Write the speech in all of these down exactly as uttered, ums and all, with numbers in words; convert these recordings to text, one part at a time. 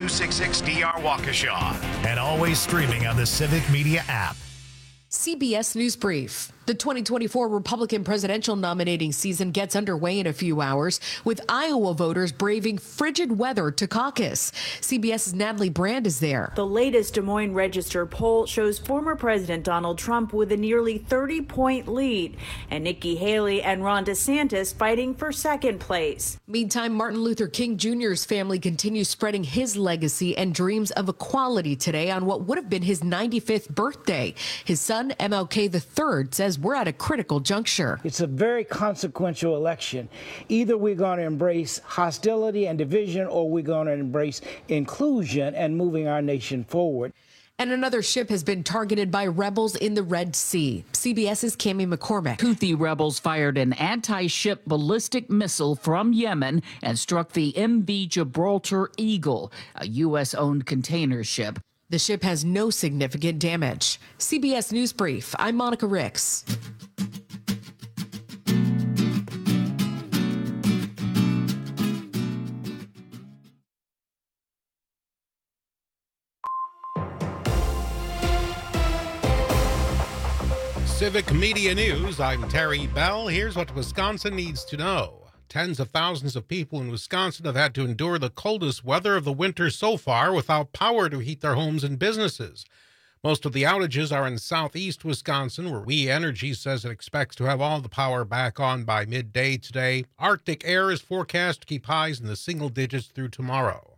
two six six D R Waukesha. And always streaming on the Civic Media app. C B S News Brief. The twenty twenty-four Republican presidential nominating season gets underway in a few hours, with Iowa voters braving frigid weather to caucus. CBS's Natalie Brand is there. The latest Des Moines Register poll shows former President Donald Trump with a nearly thirty-point lead, and Nikki Haley and Ron DeSantis fighting for second place. Meantime, Martin Luther King Junior's family continues spreading his legacy and dreams of equality today on what would have been his ninety-fifth birthday. His son, M L K the third, says we're at a critical juncture. It's a very consequential election. Either we're going to embrace hostility and division, or we're going to embrace inclusion and moving our nation forward. And another ship has been targeted by rebels in the Red Sea. CBS's Cammie McCormick. Houthi rebels fired an anti-ship ballistic missile from Yemen and struck the M V Gibraltar Eagle, a U S-owned container ship. The ship has no significant damage. C B S News Brief, I'm Monica Ricks. Civic Media News, I'm Terry Bell. Here's what Wisconsin needs to know. Tens of thousands of people in Wisconsin have had to endure the coldest weather of the winter so far without power to heat their homes and businesses. Most of the outages are in southeast Wisconsin, where We Energy says it expects to have all the power back on by midday today. Arctic air is forecast to keep highs in the single digits through tomorrow.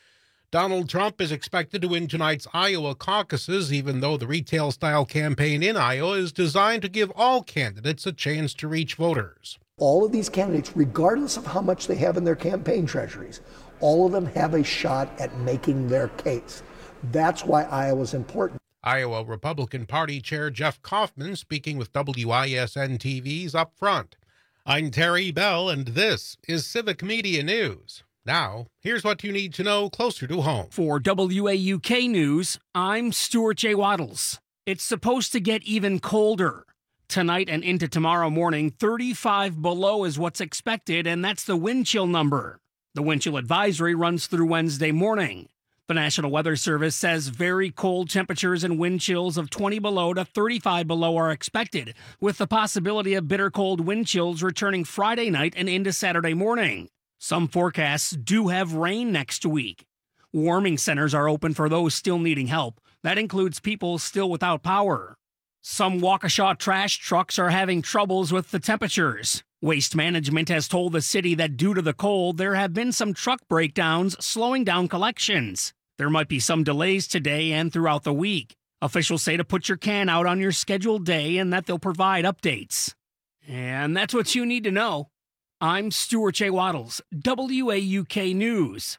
Donald Trump is expected to win tonight's Iowa caucuses, even though the retail-style campaign in Iowa is designed to give all candidates a chance to reach voters. All of these candidates, regardless of how much they have in their campaign treasuries, all of them have a shot at making their case. That's why Iowa's important. Iowa Republican Party Chair Jeff Kaufman speaking with W I S N T V's Up Front. I'm Terry Bell, and this is Civic Media News. Now, here's what you need to know closer to home. For W A U K News, I'm Stuart J. Waddles. It's supposed to get even colder. Tonight and into tomorrow morning, thirty-five below is what's expected, and that's the wind chill number. The wind chill advisory runs through Wednesday morning. The National Weather Service says very cold temperatures and wind chills of twenty below to thirty-five below are expected, with the possibility of bitter cold wind chills returning Friday night and into Saturday morning. Some forecasts do have rain next week. Warming centers are open for those still needing help. That includes people still without power. Some Waukesha trash trucks are having troubles with the temperatures. Waste Management has told the city that due to the cold, there have been some truck breakdowns slowing down collections. There might be some delays today and throughout the week. Officials say to put your can out on your scheduled day and that they'll provide updates. And that's what you need to know. I'm Stuart J. Waddles, W A U K News.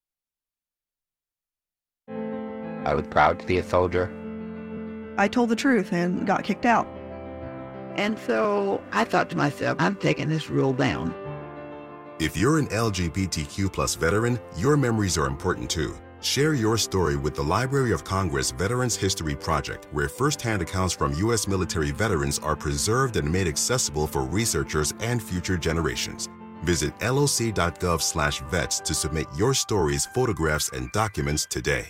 I was proud to be a soldier. I told the truth and got kicked out. And so I thought to myself, I'm taking this rule down. If you're an L G B T Q plus veteran, your memories are important too. Share your story with the Library of Congress Veterans History Project, where first-hand accounts from U S military veterans are preserved and made accessible for researchers and future generations. Visit loc.gov slash vets to submit your stories, photographs, and documents today.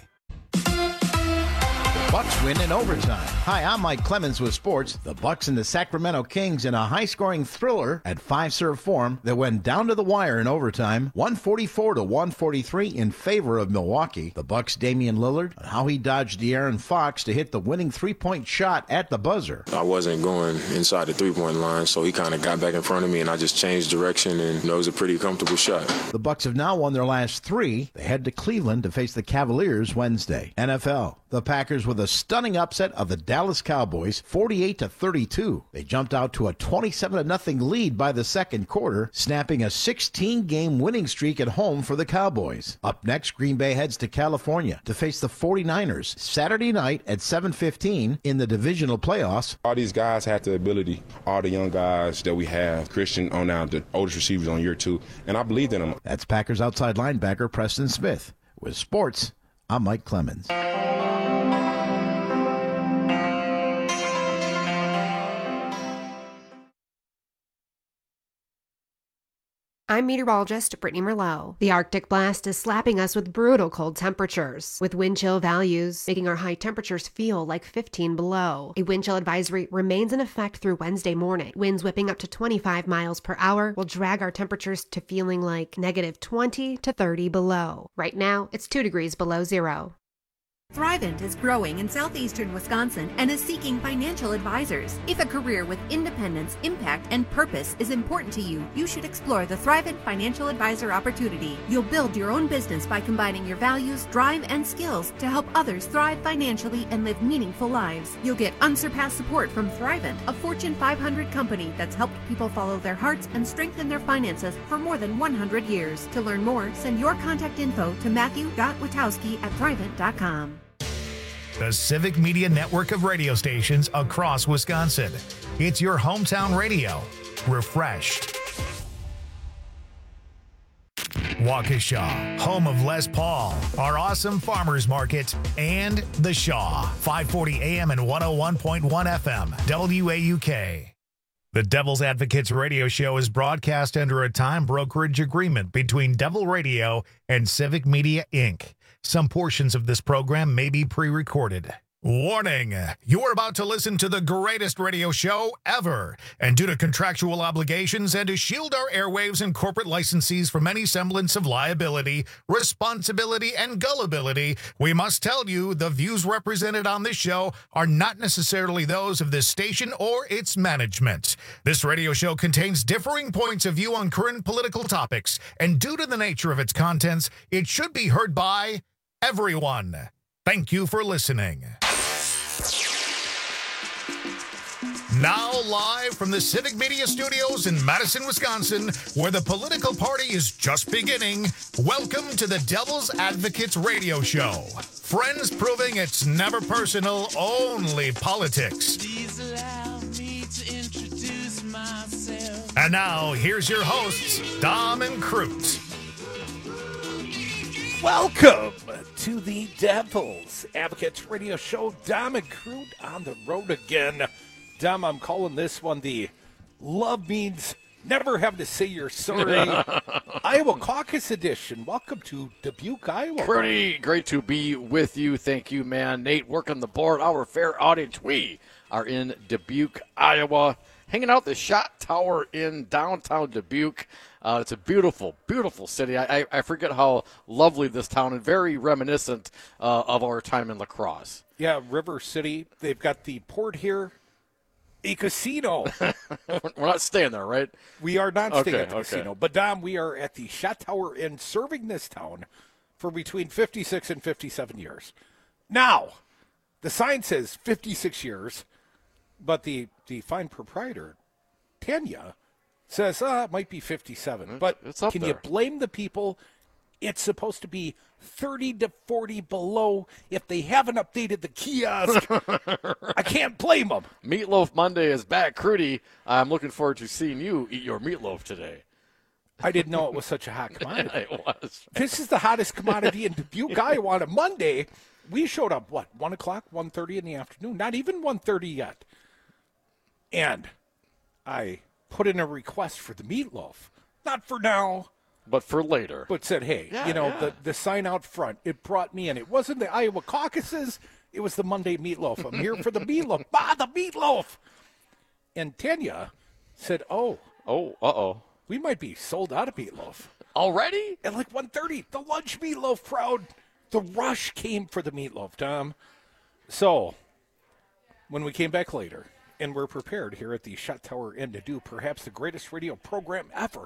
Bucks win in overtime. Hi, I'm Mike Clemens with sports. The Bucks and the Sacramento Kings in a high-scoring thriller at five-serve form that went down to the wire in overtime, one forty-four to one forty-three in favor of Milwaukee. The Bucks' Damian Lillard and how he dodged De'Aaron Fox to hit the winning three-point shot at the buzzer. I wasn't going inside the three-point line, so he kind of got back in front of me, and I just changed direction, and you know, it was a pretty comfortable shot. The Bucks have now won their last three. They head to Cleveland to face the Cavaliers Wednesday. N F L. The Packers with a stunning upset of the Dallas Cowboys, forty-eight to thirty-two. They jumped out to a twenty-seven to nothing lead by the second quarter, snapping a sixteen-game winning streak at home for the Cowboys. Up next, Green Bay heads to California to face the forty-niners Saturday night at seven fifteen in the divisional playoffs. All these guys have the ability, all the young guys that we have, Christian on now, the oldest receivers on year two, and I believed in them. That's Packers outside linebacker Preston Smith. With sports, I'm Mike Clemens. I'm meteorologist Brittany Merlot. The Arctic blast is slapping us with brutal cold temperatures, with wind chill values making our high temperatures feel like fifteen below. A wind chill advisory remains in effect through Wednesday morning. Winds whipping up to twenty-five miles per hour will drag our temperatures to feeling like negative twenty to thirty below. Right now, it's two degrees below zero. Thrivent is growing in southeastern Wisconsin and is seeking financial advisors. If a career with independence, impact, and purpose is important to you, you should explore the Thrivent Financial Advisor opportunity. You'll build your own business by combining your values, drive, and skills to help others thrive financially and live meaningful lives. You'll get unsurpassed support from Thrivent, a Fortune five hundred company that's helped people follow their hearts and strengthen their finances for more than one hundred years. To learn more, send your contact info to matthew dot witowski at thrivent dot com. The Civic Media Network of radio stations across Wisconsin. It's your hometown radio. Refreshed. Waukesha, home of Les Paul, our awesome farmers market, and The Shaw, five forty A M and one oh one point one F M, W A U K. The Devil's Advocates radio show is broadcast under a time brokerage agreement between Devil Radio and Civic Media, Incorporated. Some portions of this program may be pre-recorded. Warning! You're about to listen to the greatest radio show ever. And due to contractual obligations and to shield our airwaves and corporate licensees from any semblance of liability, responsibility, and gullibility, we must tell you the views represented on this show are not necessarily those of this station or its management. This radio show contains differing points of view on current political topics, and due to the nature of its contents, it should be heard by everyone. Thank you for listening. Now live from the Civic Media Studios in Madison, Wisconsin, where the political party is just beginning, welcome to the Devil's Advocates radio show. Friends proving it's never personal, only politics. Please allow me to introduce myself. And now, here's your hosts, Dom and Crute. Welcome to the Devil's Advocates radio show. Dom and Crute on the road again. Dom, I'm calling this one the Love Means Never Having to Say You're Sorry Iowa Caucus Edition. Welcome to Dubuque, Iowa. Pretty great to be with you. Thank you, man. Nate, working the board. Our fair audience. We are in Dubuque, Iowa, hanging out the Shot Tower in downtown Dubuque. Uh, it's a beautiful, beautiful city. I, I, I forget how lovely this town and very reminiscent uh, of our time in La Crosse. Yeah, River City. They've got the port here. A casino. We're not staying there, right? We are not okay, staying at the okay. casino. But, Dom, we are at the Shot Tower Inn serving this town for between fifty-six and fifty-seven years. Now, the sign says fifty-six years, but the, the fine proprietor, Tanya, says, uh, it might be fifty-seven. It's, but it's up can there. you blame the people? It's supposed to be thirty to forty below if they haven't updated the kiosk. I can't blame them. Meatloaf Monday is back. Crudy, I'm looking forward to seeing you eat your meatloaf today. I didn't know it was such a hot commodity. It was. This is the hottest commodity in Dubuque, Iowa. On a Monday, we showed up, what, one o'clock, one thirty in the afternoon? Not even one thirty yet. And I put in a request for the meatloaf. Not for now. But for later. But said, hey, yeah, you know, yeah. the, the sign out front, it brought me in. It wasn't the Iowa caucuses. It was the Monday meatloaf. I'm here for the meatloaf. Ah, the meatloaf. And Tanya said, oh. Oh, uh-oh. We might be sold out of meatloaf. Already? At like one thirty, the lunch meatloaf crowd, the rush came for the meatloaf, Tom. So, when we came back later, and we're prepared here at the Shot Tower Inn to do perhaps the greatest radio program ever,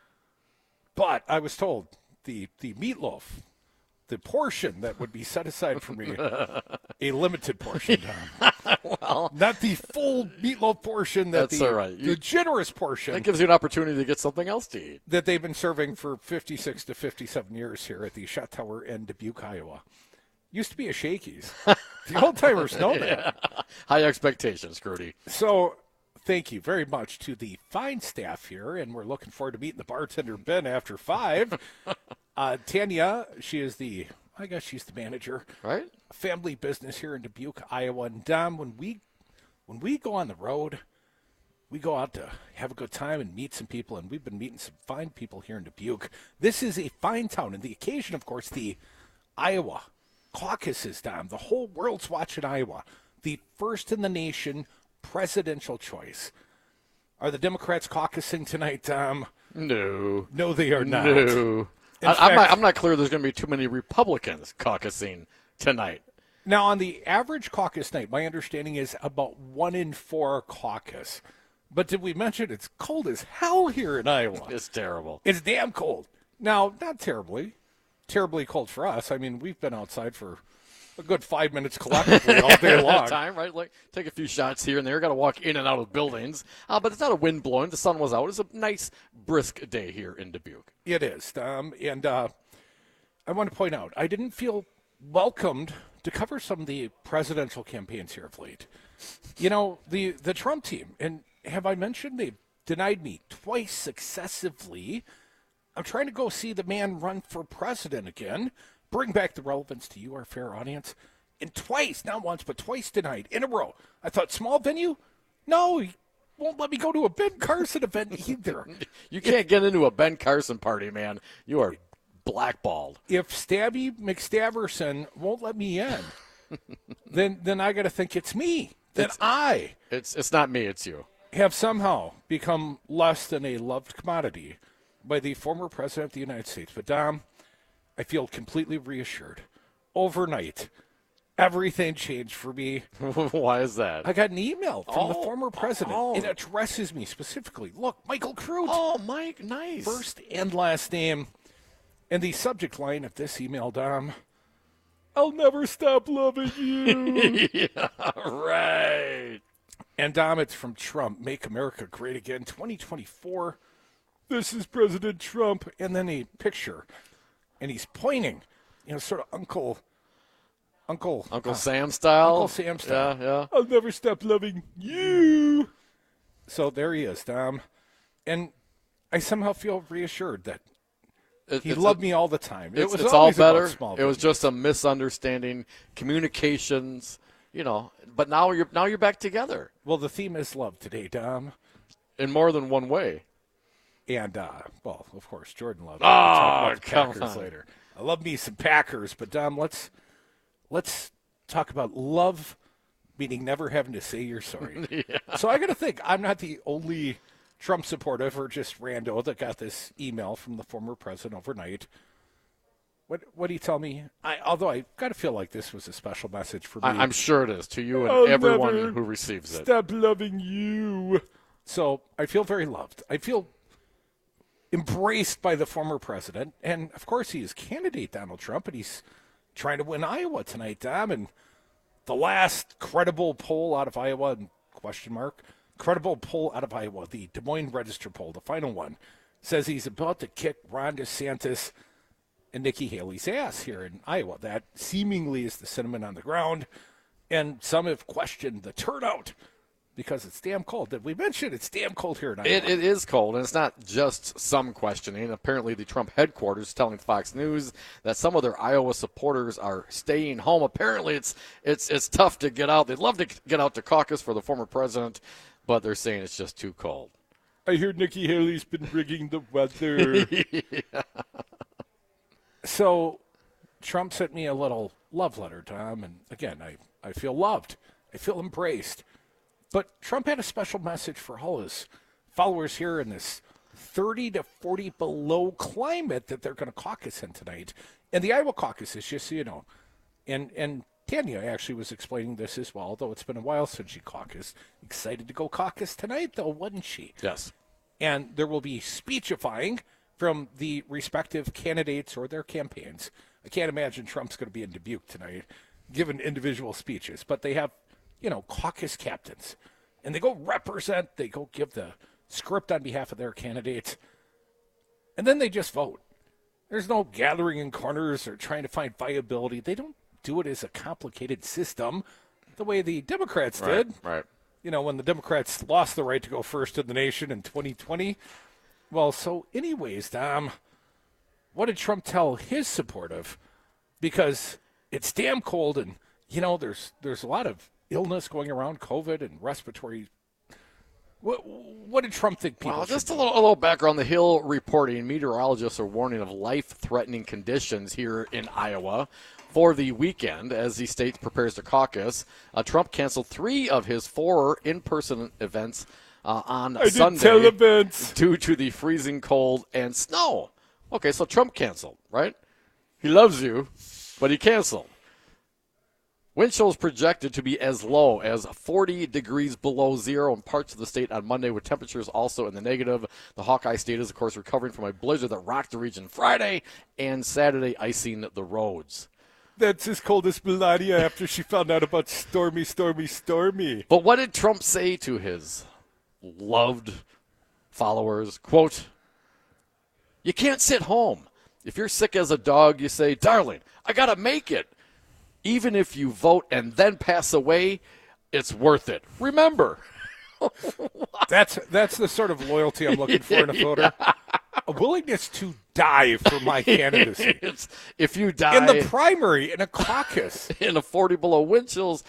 but I was told the, the meatloaf, the portion that would be set aside for me, a limited portion, Tom. Well, not the full meatloaf portion, that that's the, all right. You, the generous portion. That gives you an opportunity to get something else to eat. That they've been serving for fifty-six to fifty-seven years here at the Shot Tower in Dubuque, Iowa. Used to be a Shakey's. The old timers know that. Yeah. High expectations, Crudy. So, thank you very much to the fine staff here, and we're looking forward to meeting the bartender, Ben, after five. uh, Tanya, she is the, I guess she's the manager. Right. Family business here in Dubuque, Iowa. And Dom, when we, when we go on the road, we go out to have a good time and meet some people, and we've been meeting some fine people here in Dubuque. This is a fine town, and the occasion, of course, the Iowa caucuses, Dom. The whole world's watching Iowa. The first in the nation presidential choice. Are the Democrats caucusing tonight, Tom? No. No, they are not. No. I, fact, I'm, not, I'm not clear there's going to be too many Republicans caucusing tonight. Now, on the average caucus night, my understanding is about one in four caucus. But did we mention it's cold as hell here in Iowa? It's terrible. It's damn cold. Now, not terribly. Terribly cold for us. I mean, we've been outside for a good five minutes collectively all day long. Time, right? Like, take a few shots here and there. Got to walk in and out of buildings. Uh, but it's not a wind blowing. The sun was out. It's a nice, brisk day here in Dubuque. It is. Um, and uh, I want to point out, I didn't feel welcomed to cover some of the presidential campaigns here of late. You know, the, the Trump team, and have I mentioned they've denied me twice successively. I'm trying to go see the man run for president again, bring back the relevance to you, our fair audience. And twice, not once, but twice denied in a row. I thought, small venue? No, he won't let me go to a Ben Carson event either. You can't get into a Ben Carson party, man. You are blackballed. If Stabby McStaverson won't let me in, then then I got to think it's me. Then it's, I. It's it's not me, it's you. Have somehow become less than a loved commodity by the former president of the United States. But, Dom, I feel completely reassured. Overnight, everything changed for me. Why is that? I got an email from oh, the former president. Oh. It addresses me specifically. Look, Michael Crute. Oh, Mike, nice. First and last name. And the subject line of this email, Dom, I'll never stop loving you. Yeah, right. And, Dom, it's from Trump. Make America Great Again, twenty twenty-four. This is President Trump. And then a picture. And he's pointing, you know, sort of Uncle, Uncle. Uncle uh, Sam style? Uncle Sam style. Yeah, yeah. I'll never stop loving you. So there he is, Dom. And I somehow feel reassured that It, he loved a, me all the time. It it's, was it's all better. Small it was just a misunderstanding, communications, you know. But now you're now you're back together. Well, the theme is love today, Dom. In more than one way. And, uh, well, of course, Jordan loves oh, we'll talk about the come Packers on. later. I love me some Packers, but, Dom, let's let's talk about love, meaning never having to say you're sorry. Yeah. So I got to think, I'm not the only Trump supporter or just rando that got this email from the former president overnight. What what do you tell me? I, although I got to feel like this was a special message for me. I, I'm sure it is, to you and I'll everyone never who receives it. Stop loving you. So I feel very loved. I feel embraced by the former president. And, of course, he is candidate Donald Trump, and he's trying to win Iowa tonight, Dom. And the last credible poll out of Iowa, question mark, credible poll out of Iowa, the Des Moines Register poll, the final one, says he's about to kick Ron DeSantis and Nikki Haley's ass here in Iowa. That seemingly is the sentiment on the ground. And some have questioned the turnout because it's damn cold. Did we mention it's damn cold here in Iowa? It, it is cold, and it's not just some questioning. Apparently, the Trump headquarters is telling Fox News that some of their Iowa supporters are staying home. Apparently, it's it's it's tough to get out. They'd love to get out to caucus for the former president, but they're saying it's just too cold. I hear Nikki Haley's been rigging the weather. Yeah. So Trump sent me a little love letter, Tom, and again, I, I feel loved. I feel embraced. But Trump had a special message for all his followers here in this thirty to forty below climate that they're going to caucus in tonight. And the Iowa caucus is, just so you know, and, and Tanya actually was explaining this as well, though it's been a while since she caucused. Excited to go caucus tonight, though, wasn't she? Yes. And there will be speechifying from the respective candidates or their campaigns. I can't imagine Trump's going to be in Dubuque tonight giving individual speeches, but they have, you know, caucus captains. And they go represent, they go give the script on behalf of their candidates. And then they just vote. There's no gathering in corners or trying to find viability. They don't do it as a complicated system the way the Democrats Right, did. right. You know, when the Democrats lost the right to go first in the nation in twenty twenty. Well, so anyways, Dom, what did Trump tell his supportive? Because it's damn cold and, you know, there's there's a lot of illness going around, COVID and respiratory What, what did Trump think people Well, should just a do? little, a little background. The Hill reporting meteorologists are warning of life-threatening conditions here in Iowa for the weekend as the state prepares to caucus. Uh, Trump canceled three of his four in-person events uh, on I did Sunday tell events. due to the freezing cold and snow. Okay, so Trump canceled, right? He loves you, but he canceled. Wind chill is projected to be as low as forty degrees below zero in parts of the state on Monday, with temperatures also in the negative. The Hawkeye State is, of course, recovering from a blizzard that rocked the region Friday and Saturday, icing the roads. That's as cold as Melania after she found out about Stormy, Stormy, Stormy. But what did Trump say to his loved followers? Quote, "You can't sit home. If you're sick as a dog, you say, 'Darling, I got to make it.' Even if you vote and then pass away, it's worth it. Remember." that's that's the sort of loyalty I'm looking for in a voter. Yeah. A willingness to die for my candidacy. It's, if you die in the primary, in a caucus, in a forty below wind chills,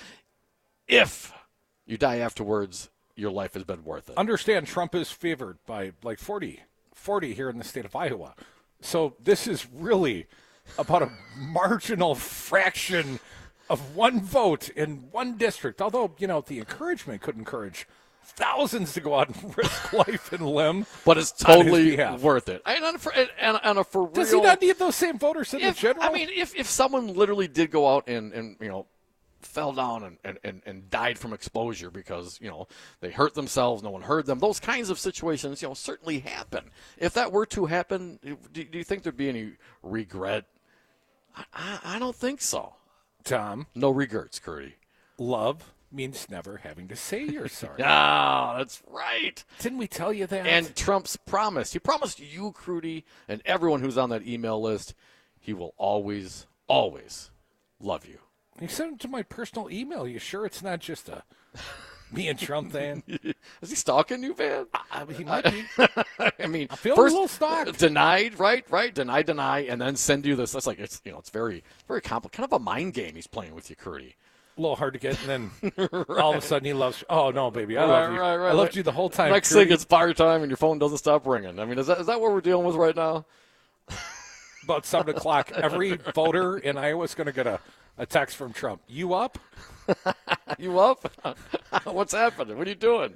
if you die afterwards, your life has been worth it. Understand, Trump is favored by like forty, forty here in the state of Iowa. So this is really about a marginal fraction of one vote in one district. Although, you know, the encouragement could encourage thousands to go out and risk life and limb. But it's totally worth it. And on, for, and, and a for Does real, he not need those same voters in if, the general? I mean, if, if someone literally did go out and, and you know, fell down and, and, and, and died from exposure because, you know, they hurt themselves, no one heard them, those kinds of situations, you know, certainly happen. If that were to happen, do, do you think there'd be any regret? I, I, I don't think so. Tom? No regrets, Curdy. Love means never having to say you're sorry. Ah, that's right. Didn't we tell you that? And Trump's promised. He promised you, Crudy, and everyone who's on that email list, he will always, always love you. He sent it to my personal email. You sure it's not just a me and Trump thing? Is he stalking you, Van? I, he might be. I mean, I feel first, a little stalked. Denied, right? Right? Deny, deny, and then send you this. That's like, it's, you know, it's very, very complicated. Kind of a mind game he's playing with you, Curdy. A little hard to get, and then right. all of a sudden he loves. Oh no, baby, I right, love you. Right, right, I loved right. you the whole time. Next Curdy. thing, it's fire time, and your phone doesn't stop ringing. I mean, is that is that what we're dealing with right now? About seven o'clock, every voter in Iowa is going to get a, a text from Trump. You up? You up? What's happening? What are you doing?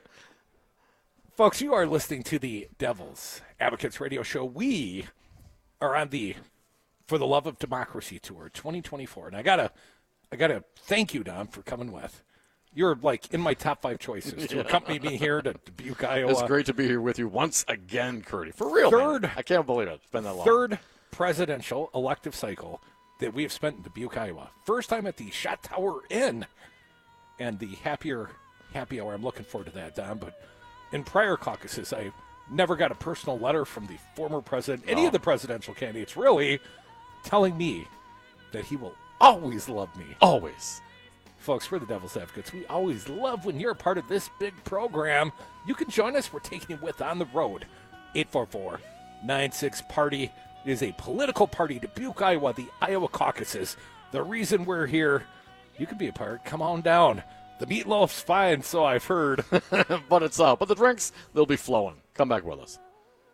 Folks, you are listening to the Devil's Advocates Radio Show. We are on the For the Love of Democracy Tour twenty twenty-four. And I got to I gotta thank you, Don, for coming with. You're like in my top five choices to yeah. accompany me here to Dubuque, Iowa. It's great to be here with you once again, Curdy. For real, Third, man. I can't believe it. It's been that long. Third presidential elective cycle that we have spent in Dubuque, Iowa. First time at the Shot Tower Inn. And the happier happy hour. I'm looking forward to that, Don. But in prior caucuses, I never got a personal letter from the former president, any no. of the presidential candidates, really, telling me that he will always love me. Always. Folks, we're the Devil's Advocates. We always love when you're a part of this big program. You can join us. We're taking you with On the Road. eight four four, nine six, party. It is a political party. Dubuque, Iowa, the Iowa caucuses. The reason we're here, you can be a part. Come on down. The meatloaf's fine, so I've heard. But it's up. But the drinks, they'll be flowing. Come back with us.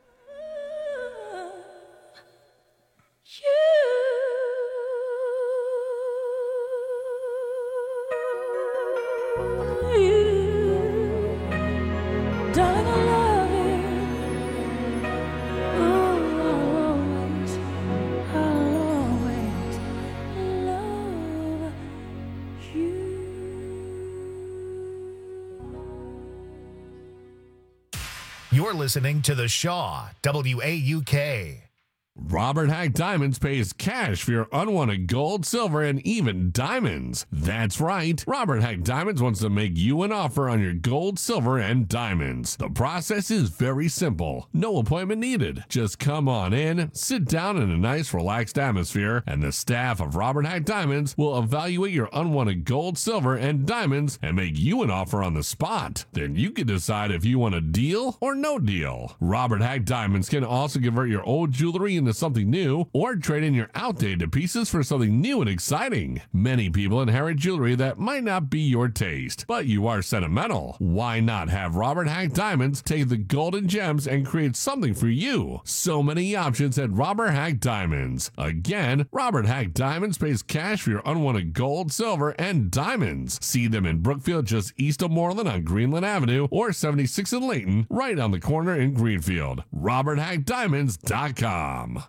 You're listening to The Shaw, W A U K. Robert Hack Diamonds pays cash for your unwanted gold, silver, and even diamonds. That's right. Robert Hack Diamonds wants to make you an offer on your gold, silver, and diamonds. The process is very simple. No appointment needed. Just come on in, sit down in a nice, relaxed atmosphere, and the staff of Robert Hack Diamonds will evaluate your unwanted gold, silver, and diamonds and make you an offer on the spot. Then you can decide if you want a deal or no deal. Robert Hack Diamonds can also convert your old jewelry and into something new or trade in your outdated pieces for something new and exciting. Many people inherit jewelry that might not be your taste, but you are sentimental. Why not have Robert Hack Diamonds take the golden gems and create something for you? So many options at Robert Hack Diamonds. Again, Robert Hack Diamonds pays cash for your unwanted gold, silver, and diamonds. See them in Brookfield just east of Moreland on Greenland Avenue or seventy-six in Layton, right on the corner in Greenfield. robert hack diamonds dot com.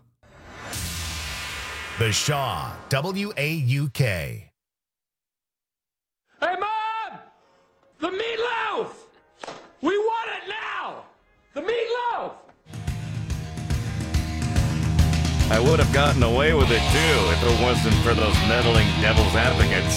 The Shaw, W A U K. Hey, Mom! The meatloaf! We want it now! The meatloaf! I would have gotten away with it, too, if it wasn't for those meddling devil's advocates.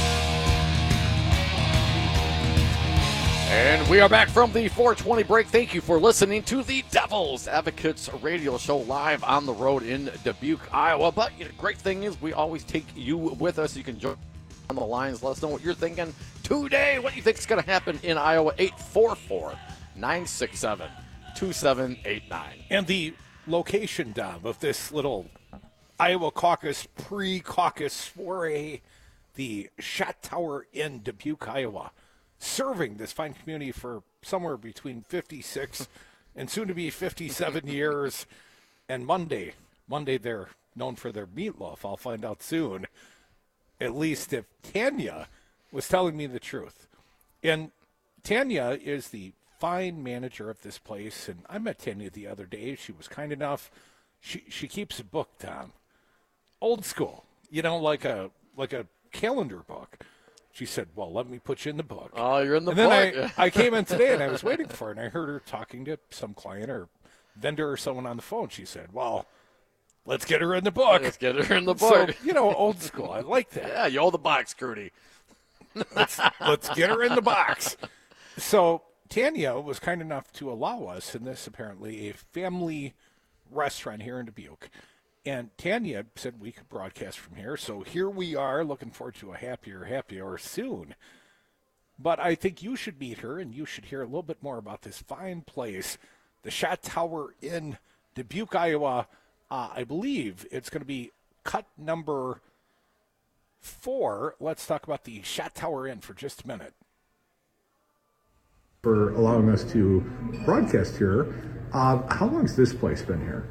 And we are back from the four twenty break. Thank you for listening to the Devil's Advocates radio show live on the road in Dubuque, Iowa. But you know, the great thing is we always take you with us. You can join on the lines. Let us know what you're thinking today. What do you think is going to happen in Iowa? eight four four, nine six seven, two seven eight nine. And the location, Dom, of this little Iowa caucus, pre-caucus soiree, the Shot Tower in Dubuque, Iowa, serving this fine community for somewhere between fifty-six and soon to be fifty-seven years. And Monday, Monday they're known for their meatloaf. I'll find out soon, at least if Tanya was telling me the truth. And Tanya is the fine manager of this place, and I met Tanya the other day. She was kind enough. She she keeps a book, Tom. Old school, you know, like a like a calendar book. She said, well, let me put you in the book. Oh, you're in the and book. Then I, I came in today, and I was waiting for her, and I heard her talking to some client or vendor or someone on the phone. She said, well, let's get her in the book. Let's get her in the book. So, you know, old school. I like that. Yeah, you owe the box, Crudy. let's, let's get her in the box. So Tanya was kind enough to allow us in this, apparently, a family restaurant here in Dubuque. And Tanya said we could broadcast from here. So here we are, looking forward to a happier, happy hour soon. But I think you should meet her, and you should hear a little bit more about this fine place, the Shot Tower in Dubuque, Iowa. Uh, I believe it's going to be cut number four. Let's talk about the Shot Tower Inn for just a minute. For allowing us to broadcast here. Uh, how long has this place been here?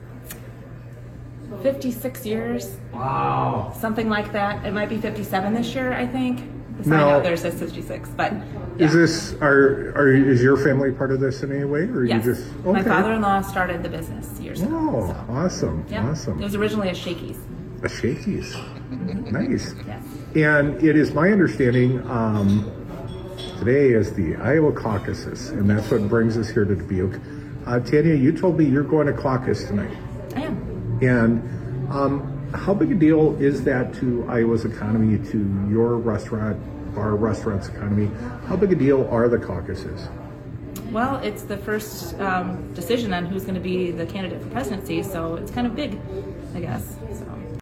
fifty-six years. Wow. Something like that. It might be fifty-seven this year, I think. The sign Now- out there says fifty-six, but yeah. Is this are are is your family part of this in any way, or Yes. you just okay? My father-in-law started the business years ago. Oh, awesome, Yeah. awesome. It was originally a Shakey's. A Shakey's, nice. Yes. And it is my understanding um, today is the Iowa caucuses, and that's what brings us here to Dubuque. Uh, Tanya, you told me you're going to caucus tonight. I am. And um, how big a deal is that to Iowa's economy, to your restaurant, bar restaurant's economy? How big a deal are the caucuses? Well, it's the first um, decision on who's going to be the candidate for presidency, so it's kind of big, I guess. So.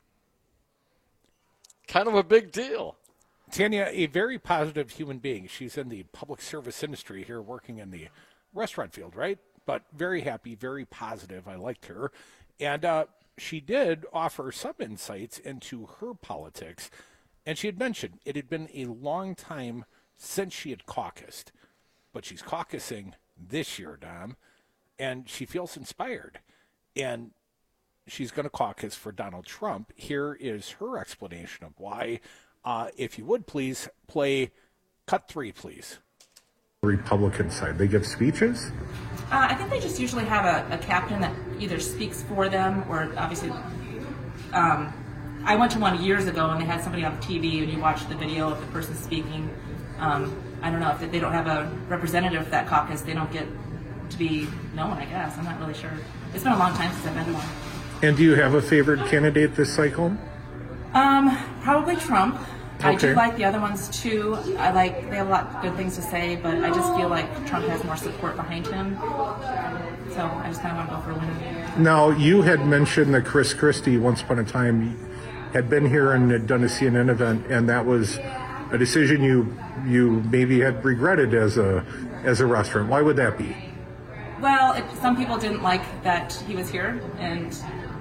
Kind of a big deal. Tanya, a very positive human being. She's in the public service industry here, working in the restaurant field, right? But very happy, very positive. I liked her. And uh, she did offer some insights into her politics. And she had mentioned it had been a long time since she had caucused. But she's caucusing this year, Dom. And she feels inspired. And she's going to caucus for Donald Trump. Here is her explanation of why. Uh, if you would please play cut three, please. Republican side, they give speeches? Uh, I think they just usually have a, a captain that either speaks for them or obviously. Um, I went to one years ago and they had somebody on T V and you watch the video of the person speaking. Um, I don't know if they don't have a representative for that caucus, they don't get to be known, I guess. I'm not really sure. It's been a long time since I've been to one. And do you have a favorite candidate this cycle? Um, probably Trump. I do Okay. like the other ones too. I like they have a lot of good things to say, but I just feel like Trump has more support behind him. So I just kind of want to go for a winner. Now, you had mentioned that Chris Christie, once upon a time, had been here and had done a C N N event, and that was a decision you you maybe had regretted as a as a restaurant. Why would that be? Well, it, some people didn't like that he was here, and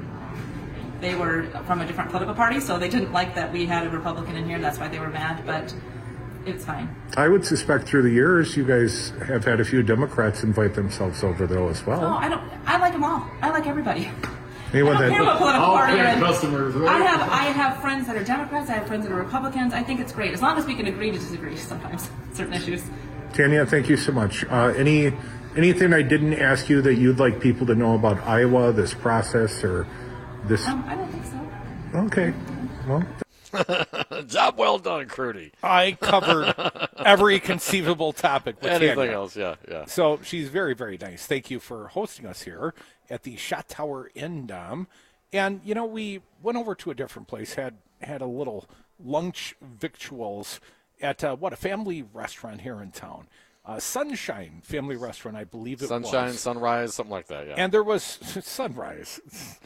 they were from a different political party, so they didn't like that we had a Republican in here. That's why they were mad, but it's fine. I would suspect through the years you guys have had a few Democrats invite themselves over, though, as well. Oh, I don't. I like them all. I like everybody. Anyone I don't that, care what political all party you're in. customers, right? I have I have friends that are Democrats. I have friends that are Republicans. I think it's great as long as we can agree to disagree sometimes certain issues. Tanya, thank you so much. Uh, any anything I didn't ask you that you'd like people to know about Iowa, this process, or this? Um, I don't think so. Okay. Well. Job well done, Crudy. I covered every conceivable topic with Anything Tanya. else, yeah, yeah. So she's very, very nice. Thank you for hosting us here at the Shot Tower in Dom. And, you know, we went over to a different place, had had a little lunch victuals at, uh, what, a family restaurant here in town. Uh, Sunshine Family Restaurant, I believe it Sunshine, was. Sunrise, something like that, yeah. And there was Sunrise.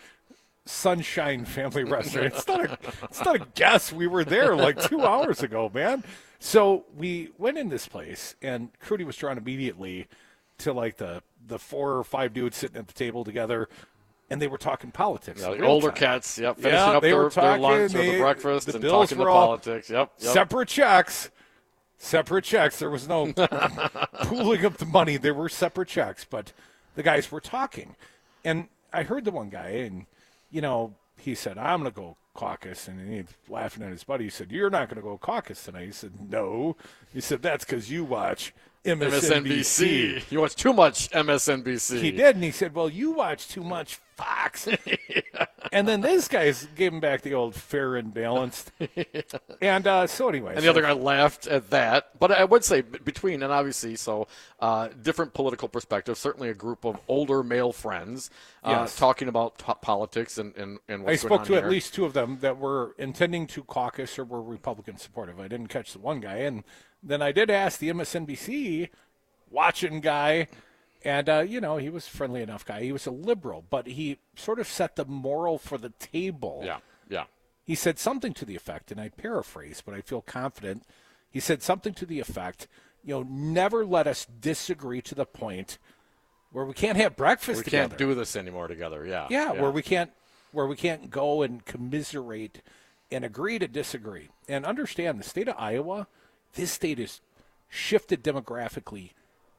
Sunshine Family Restaurant. It's not a, it's not a guess. We were there like two hours ago, man. So we went in this place, and Crudy was drawn immediately to like the the four or five dudes sitting at the table together, and they were talking politics. Yeah, the older time. cats, yep, finishing yeah, up they their, were talking, their lunch they, or the breakfast the and bills talking were the all politics. Yep, yep. Separate checks. Separate checks. There was no pooling up the money. There were separate checks, but the guys were talking. And I heard the one guy, and, you know, he said, I'm going to go caucus. And he's laughing at his buddy. He said, you're not going to go caucus tonight. He said, no. He said, that's because you watch M S N B C. M S N B C. You watch too much M S N B C. He did, and he said, well, you watch too much Fox. Yeah. And then this guy gave him back the old fair and balanced. Yeah. And uh, so anyway. And so. the other guy laughed at that. But I would say between, and obviously, so uh, different political perspectives, certainly a group of older male friends uh, yes. talking about t- politics and, and, and what's I going on spoke to here. at least two of them that were intending to caucus or were Republican supportive. I didn't catch the one guy. And then I did ask the M S N B C watching guy, and, uh, you know, he was a friendly enough guy. He was a liberal, but he sort of set the moral for the table. Yeah, yeah. He said something to the effect, and I paraphrase, but I feel confident. He said something to the effect, you know, never let us disagree to the point where we can't have breakfast we together. We can't do this anymore together, yeah, yeah. Yeah, where we can't where we can't go and commiserate and agree to disagree. And understand, the state of Iowa, this state is shifted demographically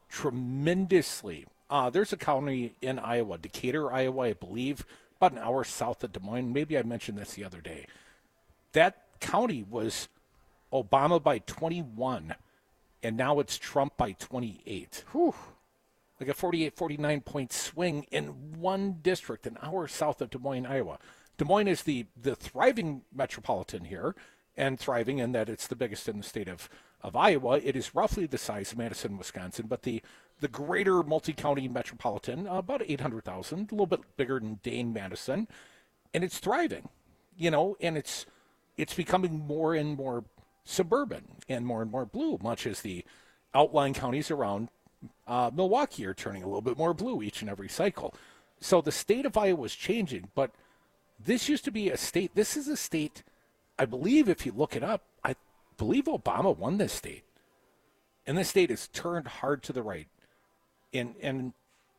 tremendously. Uh, there's a county in Iowa, Decatur, Iowa, I believe, about an hour south of Des Moines. Maybe I mentioned this the other day. That county was Obama by twenty-one, and now it's Trump by twenty-eight. Whew. Like a forty-eight, forty-nine point swing in one district, an hour south of Des Moines, Iowa. Des Moines is the, the thriving metropolitan here, and thriving in that it's the biggest in the state of, of Iowa. It is roughly the size of Madison, Wisconsin, but the, the greater multi-county metropolitan, uh, about eight hundred thousand, a little bit bigger than Dane, Madison, and it's thriving, you know, and it's it's becoming more and more suburban and more and more blue, much as the outlying counties around uh, Milwaukee are turning a little bit more blue each and every cycle. So the state of Iowa is changing, but this used to be a state, this is a state, I believe if you look it up, I believe Obama won this state. And this state has turned hard to the right. And and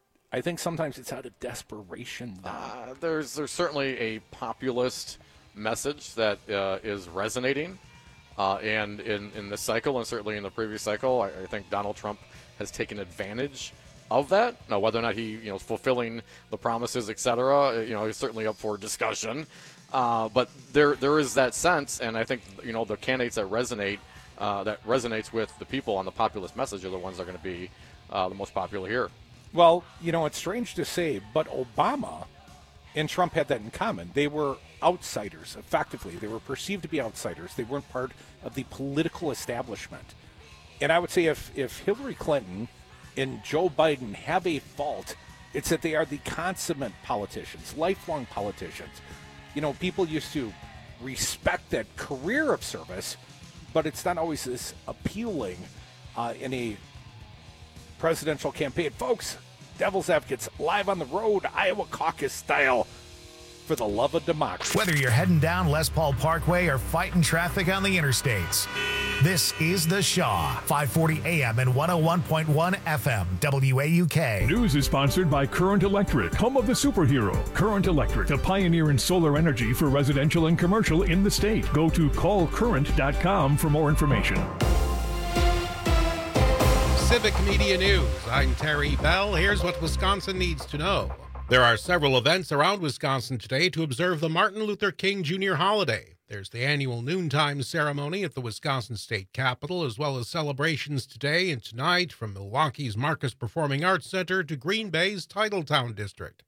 I think sometimes it's out of desperation. Uh, there's there's certainly a populist message that uh, is resonating. Uh, and in, in this cycle, and certainly in the previous cycle, I, I think Donald Trump has taken advantage of that. Now, whether or not he you know is fulfilling the promises, et cetera, you know, is certainly up for discussion. Uh, but there there is that sense, and I think you know the candidates that resonate uh, that resonates with the people on the populist message are the ones that are going to be uh, the most popular here. Well, you know, it's strange to say, but Obama and Trump had that in common. They were outsiders, effectively. They were perceived to be outsiders. They weren't part of the political establishment. And I would say if, if Hillary Clinton and Joe Biden have a fault, it's that they are the consummate politicians, lifelong politicians. You know, people used to respect that career of service, but it's not always as appealing uh, in a presidential campaign. Folks, Devil's Advocates live on the road, Iowa caucus style, for the love of democracy. Whether you're heading down Les Paul Parkway or fighting traffic on the interstates, this is The Shaw, five forty A M and one oh one point one F M, W A U K. News is sponsored by Current Electric, home of the superhero. Current Electric, the pioneer in solar energy for residential and commercial in the state. Go to call current dot com for more information. Civic Media News. I'm Terry Bell. Here's what Wisconsin needs to know. There are several events around Wisconsin today to observe the Martin Luther King Junior holiday. There's the annual noontime ceremony at the Wisconsin State Capitol, as well as celebrations today and tonight from Milwaukee's Marcus Performing Arts Center to Green Bay's Titletown District.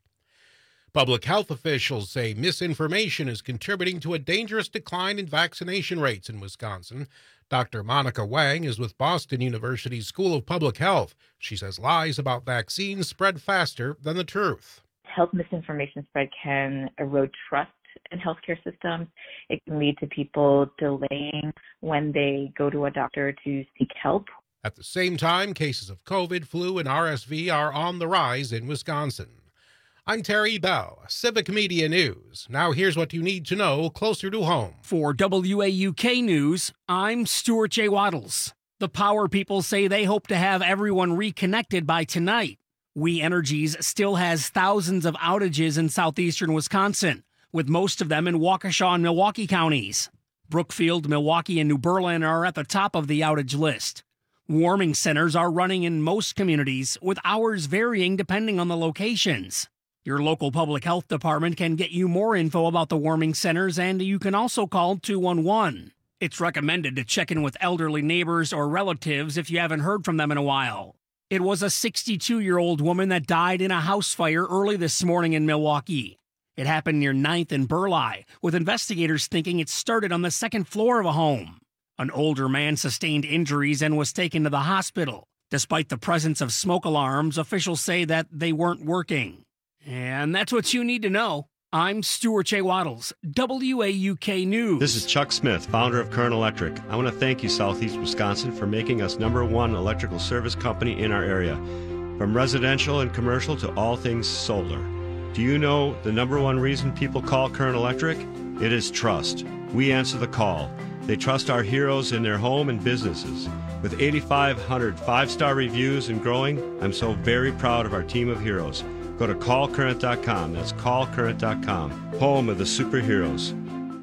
Public health officials say misinformation is contributing to a dangerous decline in vaccination rates in Wisconsin. Doctor Monica Wang is with Boston University's School of Public Health. She says lies about vaccines spread faster than the truth. Health misinformation spread can erode trust in healthcare systems. It can lead to people delaying when they go to a doctor to seek help. At the same time, cases of COVID, flu, and R S V are on the rise in Wisconsin. I'm Terry Bell, Civic Media News. Now here's what you need to know closer to home. For W A U K News, I'm Stuart J. Waddles. The power people say they hope to have everyone reconnected by tonight. We Energies still has thousands of outages in southeastern Wisconsin, with most of them in Waukesha and Milwaukee counties. Brookfield, Milwaukee, and New Berlin are at the top of the outage list. Warming centers are running in most communities, with hours varying depending on the locations. Your local public health department can get you more info about the warming centers, and you can also call two one one. It's recommended to check in with elderly neighbors or relatives if you haven't heard from them in a while. It was a sixty-two-year-old woman that died in a house fire early this morning in Milwaukee. It happened near ninth and Burleigh, with investigators thinking it started on the second floor of a home. An older man sustained injuries and was taken to the hospital. Despite the presence of smoke alarms, officials say that they weren't working. And that's what you need to know. I'm Stuart J. Waddles, W A U K News. This is Chuck Smith, founder of Current Electric. I want to thank you, Southeast Wisconsin, for making us number one electrical service company in our area. From residential and commercial to all things solar. Do you know the number one reason people call Current Electric? It is trust. We answer the call. They trust our heroes in their home and businesses. With eighty-five hundred five-star reviews and growing, I'm so very proud of our team of heroes. Go to call current dot com. That's call current dot com. Home of the superheroes.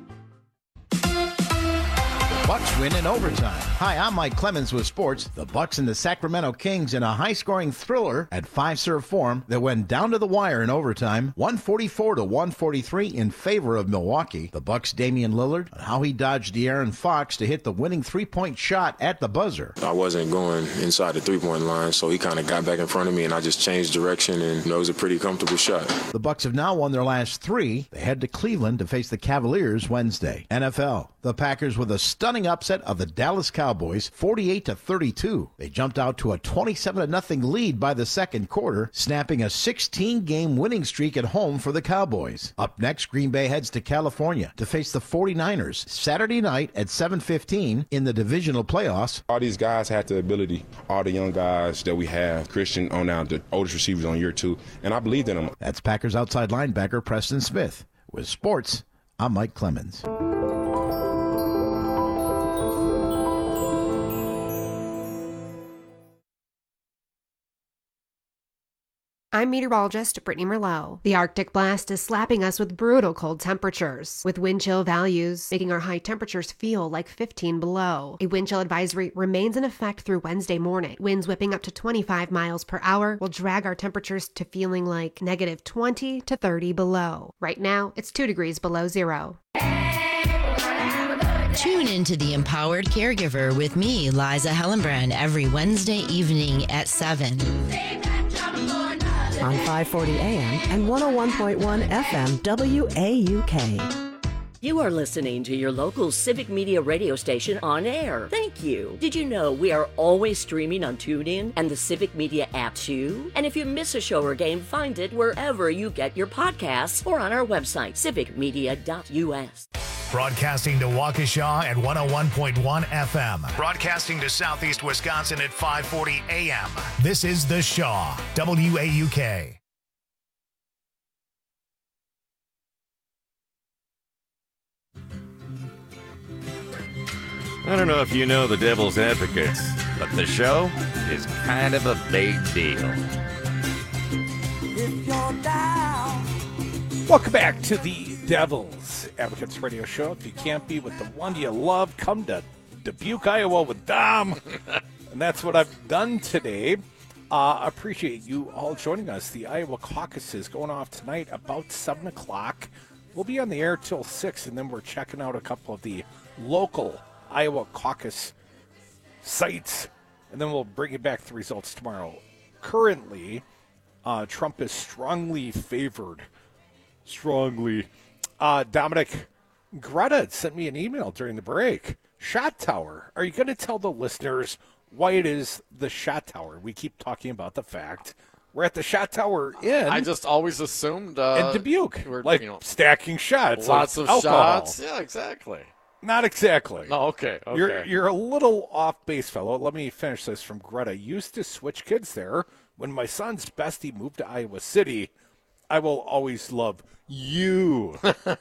Bucks win in overtime. Hi, I'm Mike Clemens with sports. The Bucks and the Sacramento Kings in a high-scoring thriller at five-serve form that went down to the wire in overtime, one forty-four to one forty-three in favor of Milwaukee. The Bucks' Damian Lillard and how he dodged De'Aaron Fox to hit the winning three-point shot at the buzzer. I wasn't going inside the three-point line, so he kind of got back in front of me, and I just changed direction, and you know, it was a pretty comfortable shot. The Bucks have now won their last three. They head to Cleveland to face the Cavaliers Wednesday. N F L. The Packers with a stunning upset of the Dallas Cowboys, forty-eight to thirty-two. They jumped out to a twenty-seven to nothing lead by the second quarter, snapping a sixteen-game winning streak at home for the Cowboys. Up next, Green Bay heads to California to face the forty-niners Saturday night at seven fifteen in the divisional playoffs. All these guys had the ability, all the young guys that we have, Christian on now, the oldest receivers on year two, and I believed in them. That's Packers outside linebacker Preston Smith. With sports, I'm Mike Clemens. I'm meteorologist Brittany Merlot. The Arctic blast is slapping us with brutal cold temperatures, with wind chill values making our high temperatures feel like fifteen below. A wind chill advisory remains in effect through Wednesday morning. Winds whipping up to twenty-five miles per hour will drag our temperatures to feeling like negative twenty to thirty below. Right now, it's two degrees below zero. Tune into The Empowered Caregiver with me, Liza Hellenbrand, every Wednesday evening at seven. On five forty A M and one oh one point one F M W A U K. You are listening to your local Civic Media radio station on air. Thank you. Did you know we are always streaming on TuneIn and the Civic Media app too? And if you miss a show or game, find it wherever you get your podcasts or on our website, civic media dot U S. Broadcasting to Waukesha at one oh one point one F M. Broadcasting to Southeast Wisconsin at five forty A M. This is The Shaw, W A U K. I don't know if you know the Devil's Advocates, but the show is kind of a big deal. Welcome back to the Devil's Advocates Radio Show. If you can't be with the one you love, come to Dubuque, Iowa with Dom. And that's what I've done today. Uh, appreciate you all joining us. The Iowa caucus is going off tonight about seven o'clock. We'll be on the air till six, and then we're checking out a couple of the local Iowa caucus sites, and then we'll bring you back the results tomorrow. Currently, uh, Trump is strongly favored. Strongly. Uh, Dominic Greta sent me an email during the break. Shot Tower. Are you going to tell the listeners why it is the Shot Tower? We keep talking about the fact we're at the Shot Tower Inn. I just always assumed uh, in Dubuque, we're, like you know, stacking shots, lots like of alcohol. shots. Yeah, exactly. Not exactly. No, okay, okay. You're you're a little off base, fellow. Let me finish this from Greta. Used to switch kids there. When my son's bestie moved to Iowa City, I will always love you.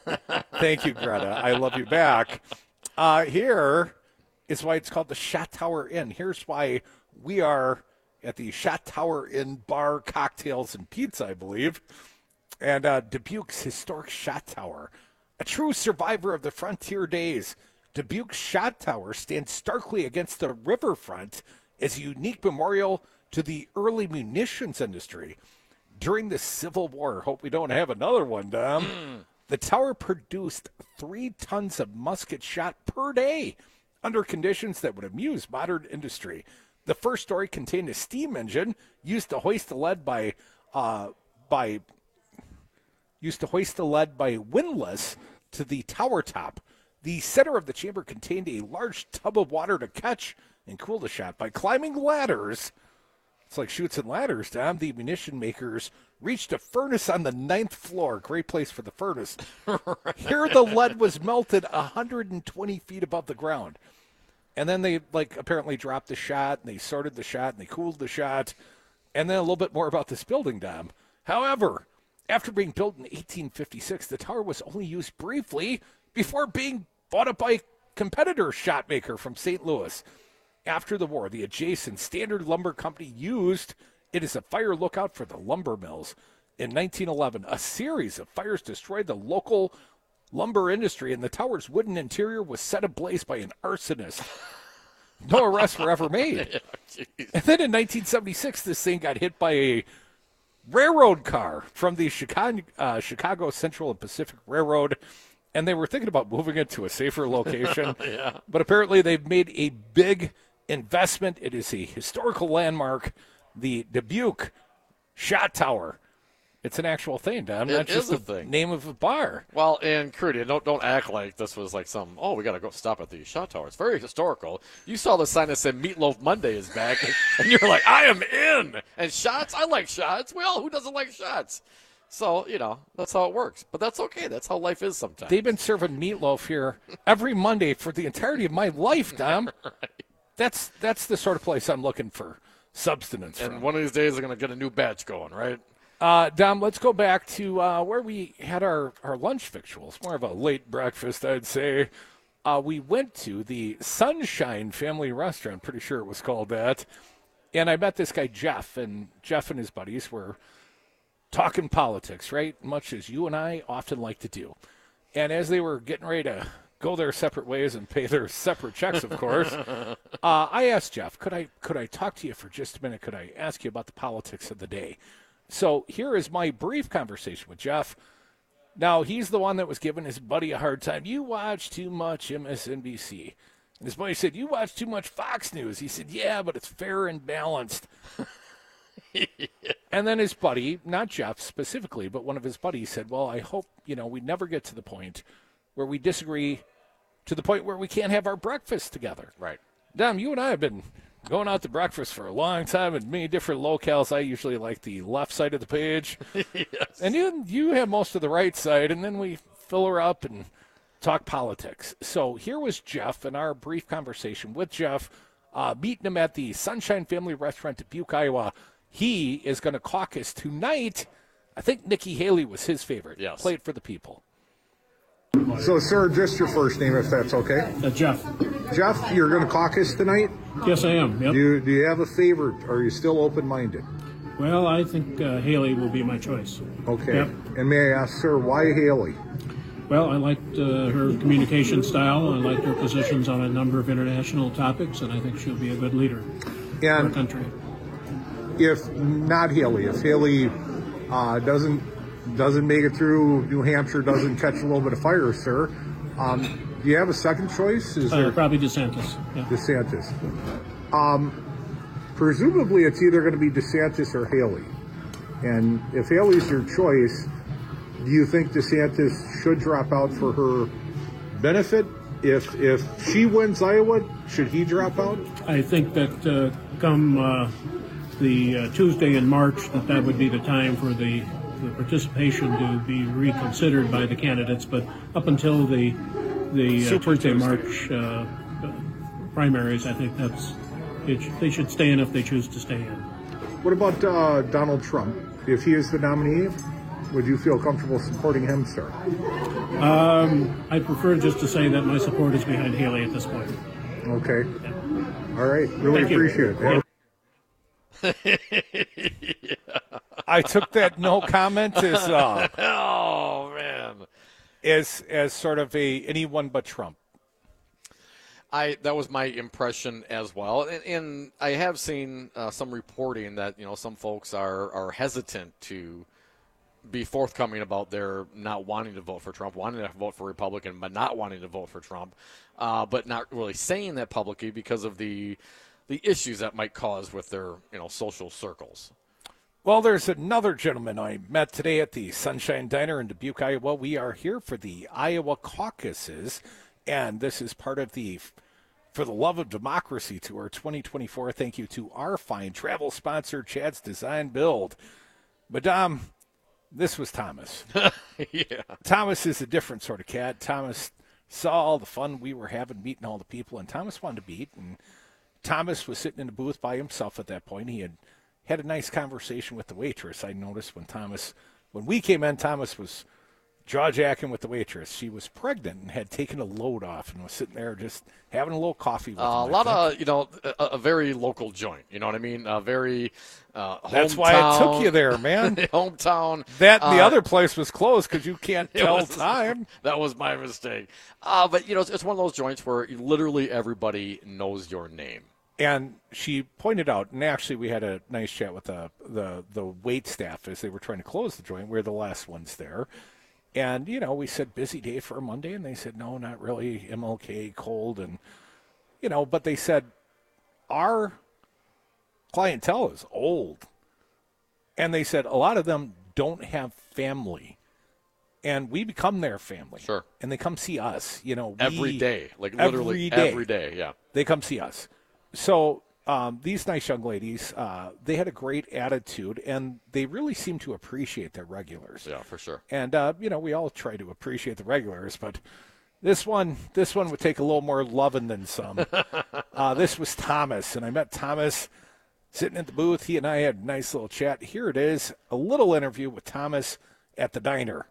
Thank you, Greta. I love you back. Uh, here is why it's called the Shot Tower Inn. Here's why we are at the Shot Tower Inn Bar, Cocktails, and Pizza, I believe. And uh, Dubuque's historic Shot Tower. A true survivor of the frontier days, Dubuque's Shot Tower stands starkly against the riverfront as a unique memorial to the early munitions industry. During the Civil War, hope we don't have another one, Dom, mm. the tower produced three tons of musket shot per day under conditions that would amuse modern industry. The first story contained a steam engine used to hoist the lead by uh, by used to hoist the lead by windlass to the tower top. The center of the chamber contained a large tub of water to catch and cool the shot. By climbing ladders, it's like chutes and ladders, Dom, the munition makers reached a furnace on the ninth floor. Great place for the furnace. Right. Here the lead was melted one hundred twenty feet above the ground. And then they, like, apparently dropped the shot, and they sorted the shot, and they cooled the shot. And then a little bit more about this building, Dom. However, after being built in eighteen fifty-six, the tower was only used briefly before being bought up by a competitor shot maker from Saint Louis. After the war, the adjacent Standard Lumber Company used it as a fire lookout for the lumber mills. In nineteen eleven, a series of fires destroyed the local lumber industry, and the tower's wooden interior was set ablaze by an arsonist. No arrests were ever made. Yeah, and then in nineteen seventy-six, this thing got hit by a railroad car from the Chicago, uh, Chicago Central and Pacific Railroad, and they were thinking about moving it to a safer location. Yeah. But apparently they've made a big investment. It is a historical landmark, the Dubuque Shot Tower. It's an actual thing, Don. It Not just is a the thing. Name of a bar. Well, and Crudy, don't don't act like this was like some, oh, we got to go stop at the Shot Tower. It's very historical. You saw the sign that said Meatloaf Monday is back, and, and you're like, I am in. And shots, I like shots. Well, who doesn't like shots? So, you know, that's how it works. But that's okay. That's how life is sometimes. They've been serving meatloaf here every Monday for the entirety of my life, Dom. Right. That's that's the sort of place I'm looking for substance and from. One of these days, they're going to get a new batch going, right? Uh, Dom, let's go back to uh, where we had our, our lunch victuals. More of a late breakfast, I'd say. Uh, we went to the Sunshine Family Restaurant. Pretty sure it was called that. And I met this guy, Jeff, and Jeff and his buddies were talking politics, right? Much as you and I often like to do. And as they were getting ready to go their separate ways and pay their separate checks, of course, uh, I asked Jeff, could I could I talk to you for just a minute? Could I ask you about the politics of the day? So here is my brief conversation with Jeff. Now, he's the one that was giving his buddy a hard time. You watch too much M S N B C. And his buddy said, you watch too much Fox News. He said, yeah, but it's fair and balanced. Yeah. And then his buddy, not Jeff specifically, but one of his buddies said, well, I hope, you know, we never get to the point where we disagree to the point where we can't have our breakfast together. Right. Dom, you and I have been going out to breakfast for a long time in many different locales. I usually like the left side of the page. Yes. And you, you have most of the right side, and then we fill her up and talk politics. So here was Jeff in our brief conversation with Jeff, uh, meeting him at the Sunshine Family Restaurant, Dubuque, Iowa. He is going to caucus tonight. I think Nikki Haley was his favorite. Yes. Play it for the people. So, sir, just your first name, if that's okay. Uh, Jeff. Jeff, you're going to caucus tonight? Yes, I am. Yep. Do you, do you have a favorite? Or are you still open-minded? Well, I think uh, Haley will be my choice. Okay. Yep. And may I ask, sir, why Haley? Well, I liked uh, her communication style. I liked her positions on a number of international topics, and I think she'll be a good leader And for our country. If not Haley, if Haley uh, doesn't doesn't make it through New Hampshire, doesn't catch a little bit of fire, sir, um, do you have a second choice? Is Uh, there probably DeSantis. Yeah. DeSantis? Um, presumably, it's either going to be DeSantis or Haley. And if Haley's your choice, do you think DeSantis should drop out for her benefit? If if she wins Iowa, should he drop out? I think that uh, come uh, the uh, Tuesday in March, that that would be the time for the, the participation to be reconsidered by the candidates. But up until the the uh, Tuesday, March uh, uh, primaries, I think that's it, they should stay in if they choose to stay in. What about uh, Donald Trump? If he is the nominee, would you feel comfortable supporting him, sir? Um, I prefer just to say that my support is behind Haley at this point. Okay. Yeah. All right. Really Thank appreciate you. it. yeah. I took that no comment as uh, oh man, as as sort of a anyone but Trump. I that was my impression as well, and, and I have seen uh, some reporting that you know some folks are are hesitant to be forthcoming about their not wanting to vote for Trump, wanting to vote for Republican, but not wanting to vote for Trump, uh, but not really saying that publicly because of the the issues that might cause with their you know social circles. Well, there's another gentleman I met today at the Sunshine Diner in Dubuque, Iowa. We are here for the Iowa caucuses, and this is part of the For the Love of Democracy Tour twenty twenty-four. Thank you to our fine travel sponsor, Chad's Design Build. Madame, this was Thomas. Yeah. Thomas is a different sort of cat. Thomas saw all the fun we were having meeting all the people, and Thomas wanted to beat. And Thomas was sitting in the booth by himself at that point. He had had a nice conversation with the waitress. I noticed when Thomas, when we came in, Thomas was jaw-jacking with the waitress. She was pregnant and had taken a load off and was sitting there just having a little coffee with Uh, him, a lot I think. of, you know, a, a very local joint. You know what I mean? A very uh, That's why I took you there, man. hometown. That and the uh, other place was closed because you can't it tell was- time. That was my mistake. Uh, but, you know, it's, it's one of those joints where literally everybody knows your name. And she pointed out, and actually we had a nice chat with the, the, the wait staff as they were trying to close the joint. We're the last ones there. And, you know, we said, busy day for a Monday. And they said, no, not really. M L K, cold. And, you know, but they said, our clientele is old. And they said, a lot of them don't have family. And we become their family. Sure. And they come see us, you know. Every we, day. Like literally every day. every day, yeah. They come see us. So um, these nice young ladies, uh, they had a great attitude, and they really seem to appreciate their regulars. Yeah, for sure. And, uh, you know, we all try to appreciate the regulars, but this one this one would take a little more loving than some. uh, this was Thomas, and I met Thomas sitting at the booth. He and I had a nice little chat. Here it is, a little interview with Thomas at the diner.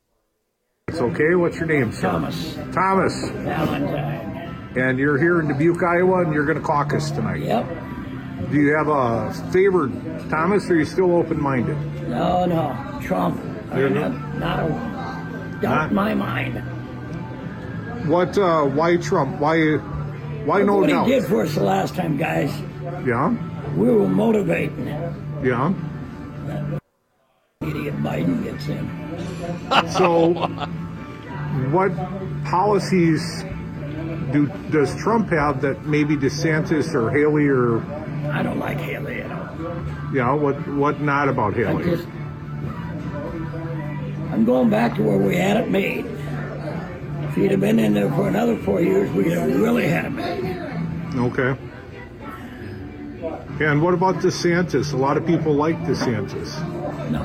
It's okay. What's your name, sir? Thomas. Thomas. Valentine. And you're here in Dubuque, Iowa, and you're going to caucus tonight. Yep. Do you have a favorite, Thomas, or are you still open-minded? No, no. Trump. I You're mean, not- not, not a doubt Not- in my mind. What, uh, why Trump? Why, why Look no what doubt? he did for us the last time, guys. Yeah, We were motivating. yeah. Idiot Biden gets in. So, what policies do does Trump have that maybe DeSantis or Haley or I don't like Haley at all. yeah? What what not about I Haley? just, I'm going back to where we had it made. If he'd have been in there for another four years, we'd have really had it made. Okay. And what about DeSantis? A lot of people like DeSantis. No.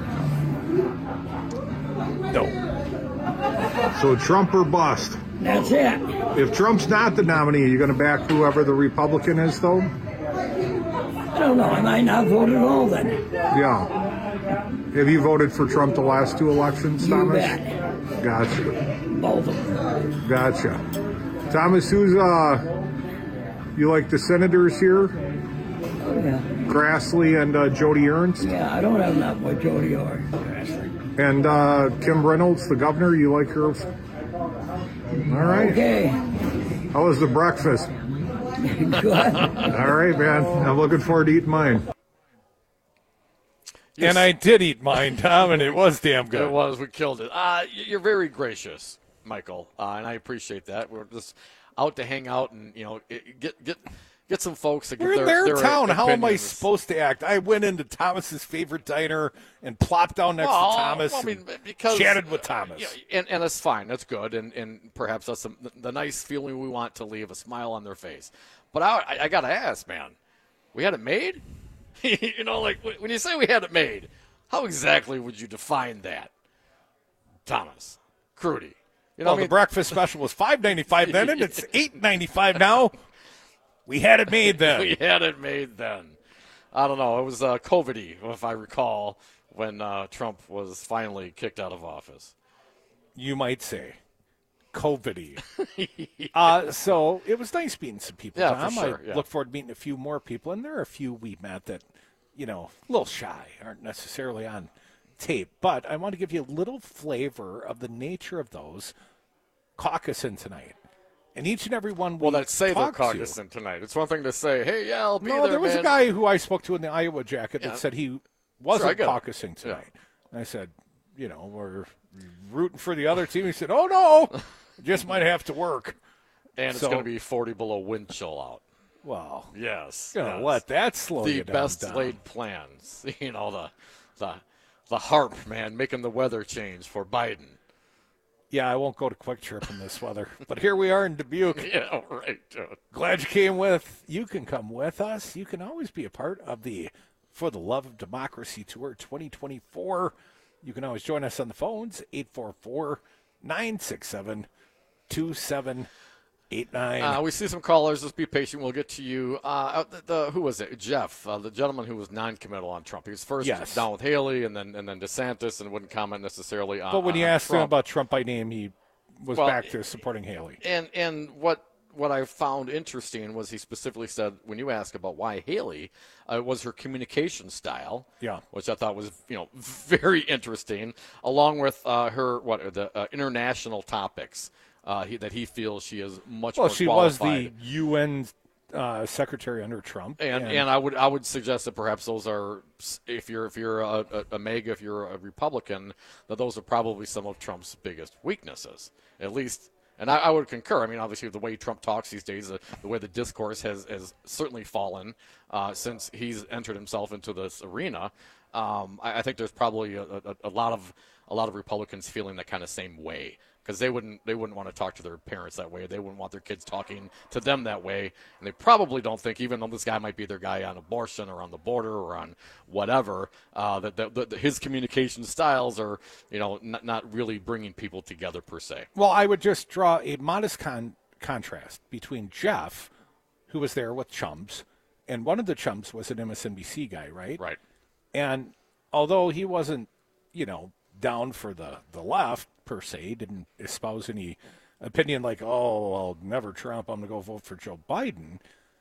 No. So Trump or bust. That's it. If Trump's not the nominee, are you going to back whoever the Republican is, though? I don't know. I might not vote at all then. Yeah. Have you voted for Trump the last two elections, You Thomas? bet. Gotcha. both of them. Gotcha. Thomas, who's, uh, you like the senators here? Oh, yeah. Grassley and uh, Jody Ernst? Yeah, I don't have nothing with Jody or Grassley. And uh, Kim Reynolds, the governor, you like her? All right. Okay. How was the breakfast? Good. All right, man. I'm looking forward to eating mine. Yes. And I did eat mine, Tom, and it was damn good. It was. We killed it. Uh, you're very gracious, Michael, uh, and I appreciate that. We're just out to hang out and, you know, get get get some folks to get We're their, in their, their town. How am I opinions. supposed to act? I went into Thomas's favorite diner and plopped down next Well, to Thomas. well, I mean, and because chatted with Thomas. Yeah, and, and that's fine. That's good. And, and perhaps that's the, the nice feeling we want to leave, a smile on their face. But I, I, I got to ask, man, we had it made? You know, like when you say we had it made, how exactly would you define that, Thomas, Crudy? You know, well, I mean, the breakfast special was five ninety-five then, and it's eight ninety-five now. We had it made then. We had it made then. I don't know. It was uh, COVID-y, if I recall, when uh, Trump was finally kicked out of office. You might say. COVID-y. uh, so it was nice meeting some people, Yeah, Tom. for sure, I yeah. look forward to meeting a few more people, and there are a few we met that, you know, a little shy, aren't necessarily on tape. But I want to give you a little flavor of the nature of those caucusing tonight. And each and every one we Well, let's say they're talked to- caucusing tonight. It's one thing to say, hey, yeah, I'll be No, there, there was man. a guy who I spoke to in the Iowa jacket Yeah. that said he Sure, I wasn't get it. caucusing tonight. And I said, you know, we're rooting for the other team. He said, oh, no, just might have to work. And it's So- going to be forty below wind chill out. Well, yes. gonna yes. let that slow the you down, best Tom. laid plans. You know, the, the, the harp, man, making the weather change for Biden. Yeah, I won't go to Quick Trip in this weather. But here we are in Dubuque. Yeah, right, dude. Glad you came with. You can come with us. You can always be a part of the For the Love of Democracy Tour twenty twenty-four. You can always join us on the phones, eight four four, nine six seven, two seven eight nine. Uh, we see some callers. Just be patient. We'll get to you. Uh, the, the, who was it? Jeff, uh, the gentleman who was non-committal on Trump. He was first Yes. down with Haley, and then and then DeSantis, and wouldn't comment necessarily on. But when you on asked him Trump. about Trump by name, he was Well, back to supporting Haley. And and what what I found interesting was he specifically said when you asked about why Haley uh, was her communication style, Yeah. which I thought was you know very interesting, along with uh, her what are the uh, international topics uh, he, that he feels she is much Well, more she was qualified. the U N uh, secretary under Trump. And, and I would I would suggest that perhaps those are, if you're if you're a, a, a MAGA, if you're a Republican, that those are probably some of Trump's biggest weaknesses, at least. And I, I would concur. I mean, obviously, the way Trump talks these days, the, the way the discourse has, has certainly fallen uh, since he's entered himself into this arena. Um, I, I think there's probably a, a, a lot of a lot of Republicans feeling that kind of same way. Because they wouldn't, they wouldn't want to talk to their parents that way. They wouldn't want their kids talking to them that way. And they probably don't think, even though this guy might be their guy on abortion or on the border or on whatever, uh, that, that, that his communication styles are, you know, not, not really bringing people together per se. Well, I would just draw a modest con- contrast between Jeff, who was there with chums, and one of the chums was an M S N B C guy, right? Right. And although he wasn't, you know, down for the, the left, per se, didn't espouse any opinion like, oh, well, never Trump, I'm going to go vote for Joe Biden.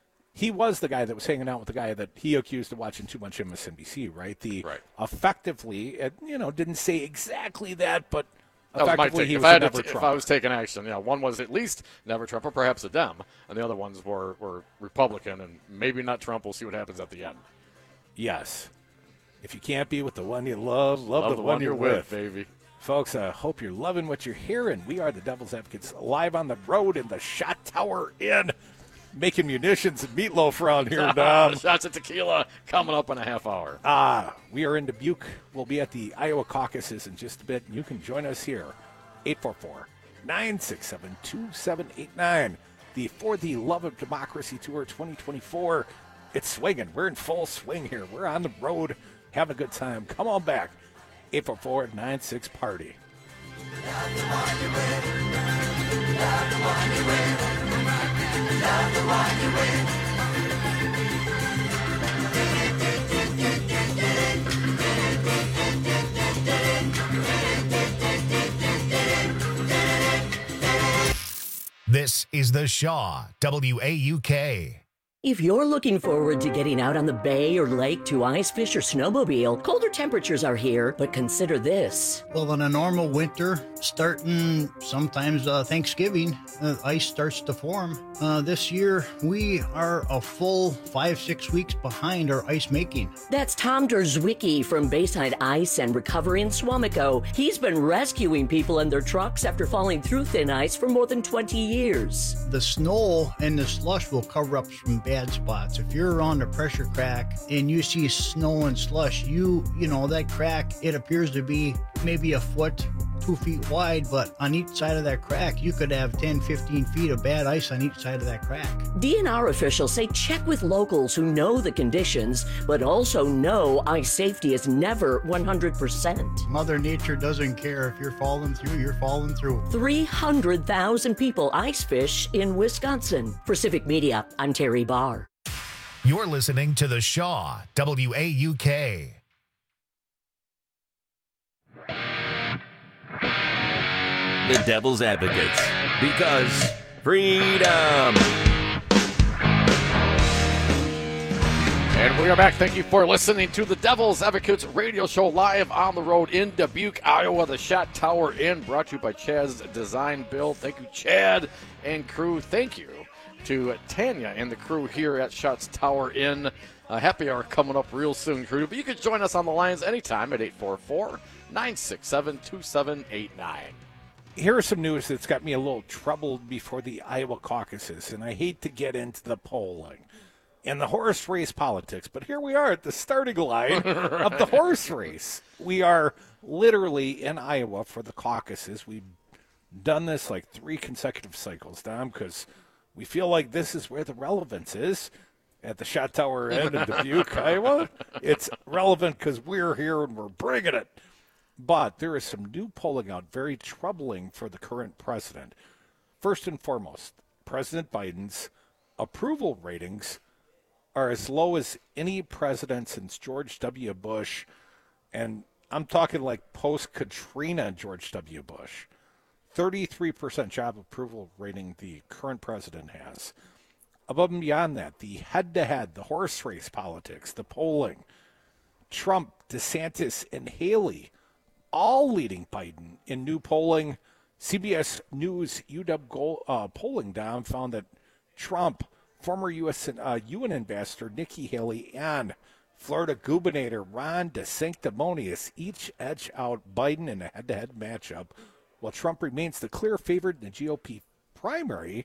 He was the guy that was hanging out with the guy that he accused of watching too much M S N B C, right? The right. effectively, uh, you know, didn't say exactly that, but That was my effectively take. he If was I, a had to never t- if Trump. I was taking action, yeah, one was at least never Trump or perhaps a Dem, and the other ones were, were Republican and maybe not Trump. We'll see what happens at the end. Yes. If you can't be with the one you love, love, Love the, the one, one you're you're with. with, baby. Folks, I hope you're loving what you're hearing. We are the Devil's Advocates live on the road in the Shot Tower Inn, making munitions and meatloaf around here, Dom. Shots of tequila coming up in a half hour. Ah, we are in Dubuque. We'll be at the Iowa caucuses in just a bit. You can join us here, eight four four, nine six seven, two seven eight nine. The For the Love of Democracy Tour twenty twenty-four. It's swinging. We're in full swing here. We're on the road, having a good time. Come on back. eight four four, nine six, party. This is the Shaw, W A U K. If you're looking forward to getting out on the bay or lake to ice fish or snowmobile, colder temperatures are here, but consider this. Well, in a normal winter, starting sometimes uh, Thanksgiving, uh, ice starts to form. Uh, this year, we are a full five, six weeks behind our ice making. That's Tom Derzwicki from Bayside Ice and Recovery in Swamico. He's been rescuing people and their trucks after falling through thin ice for more than twenty years. The snow and the slush will cover up some bad spots. If you're around a pressure crack and you see snow and slush, you you know that crack, it appears to be maybe a foot, two feet wide, but on each side of that crack you could have ten, fifteen feet of bad ice on each side of that crack. D N R officials say check with locals who know the conditions, but also know ice safety is never one hundred percent. Mother Nature doesn't care. If you're falling through, you're falling through. three hundred thousand people ice fish in Wisconsin. For Civic Media, I'm Terry Barr. You're listening to the Shaw, W A U K. The Devil's Advocates, because freedom. And we are back. Thank you for listening to the Devil's Advocates radio show live on the road in Dubuque, Iowa. The Shot Tower Inn, brought to you by Chad's Design Build. Thank you, Chad and crew. Thank you to Tanya and the crew here at Shots Tower Inn. Uh, happy hour coming up real soon, crew. But you can join us on the lines anytime at eight four four, nine six seven, two seven eight nine. Here's some news that's got me a little troubled before the Iowa caucuses, and I hate to get into the polling and the horse race politics, but here we are at the starting line of the horse race. We are literally in Iowa for the caucuses. We've done this like three consecutive cycles, Dom, because we feel like this is where the relevance is at the Shot Tower Inn in Dubuque, Iowa. It's relevant because we're here and we're bringing it. But there is some new polling out, very troubling for the current president. First and foremost, President Biden's approval ratings are as low as any president since George W. Bush. And I'm talking like post-Katrina George W. Bush. thirty-three percent job approval rating the current president has. Above and beyond that, the head-to-head, the horse race politics, the polling, Trump, DeSantis, and Haley all leading Biden in new polling. C B S News U W goal, uh, polling down found that Trump, former U S Uh, U N ambassador Nikki Haley, and Florida Gubernator Ron DeSanctimonious each edge out Biden in a head-to-head matchup. While Trump remains the clear favorite in the G O P primary,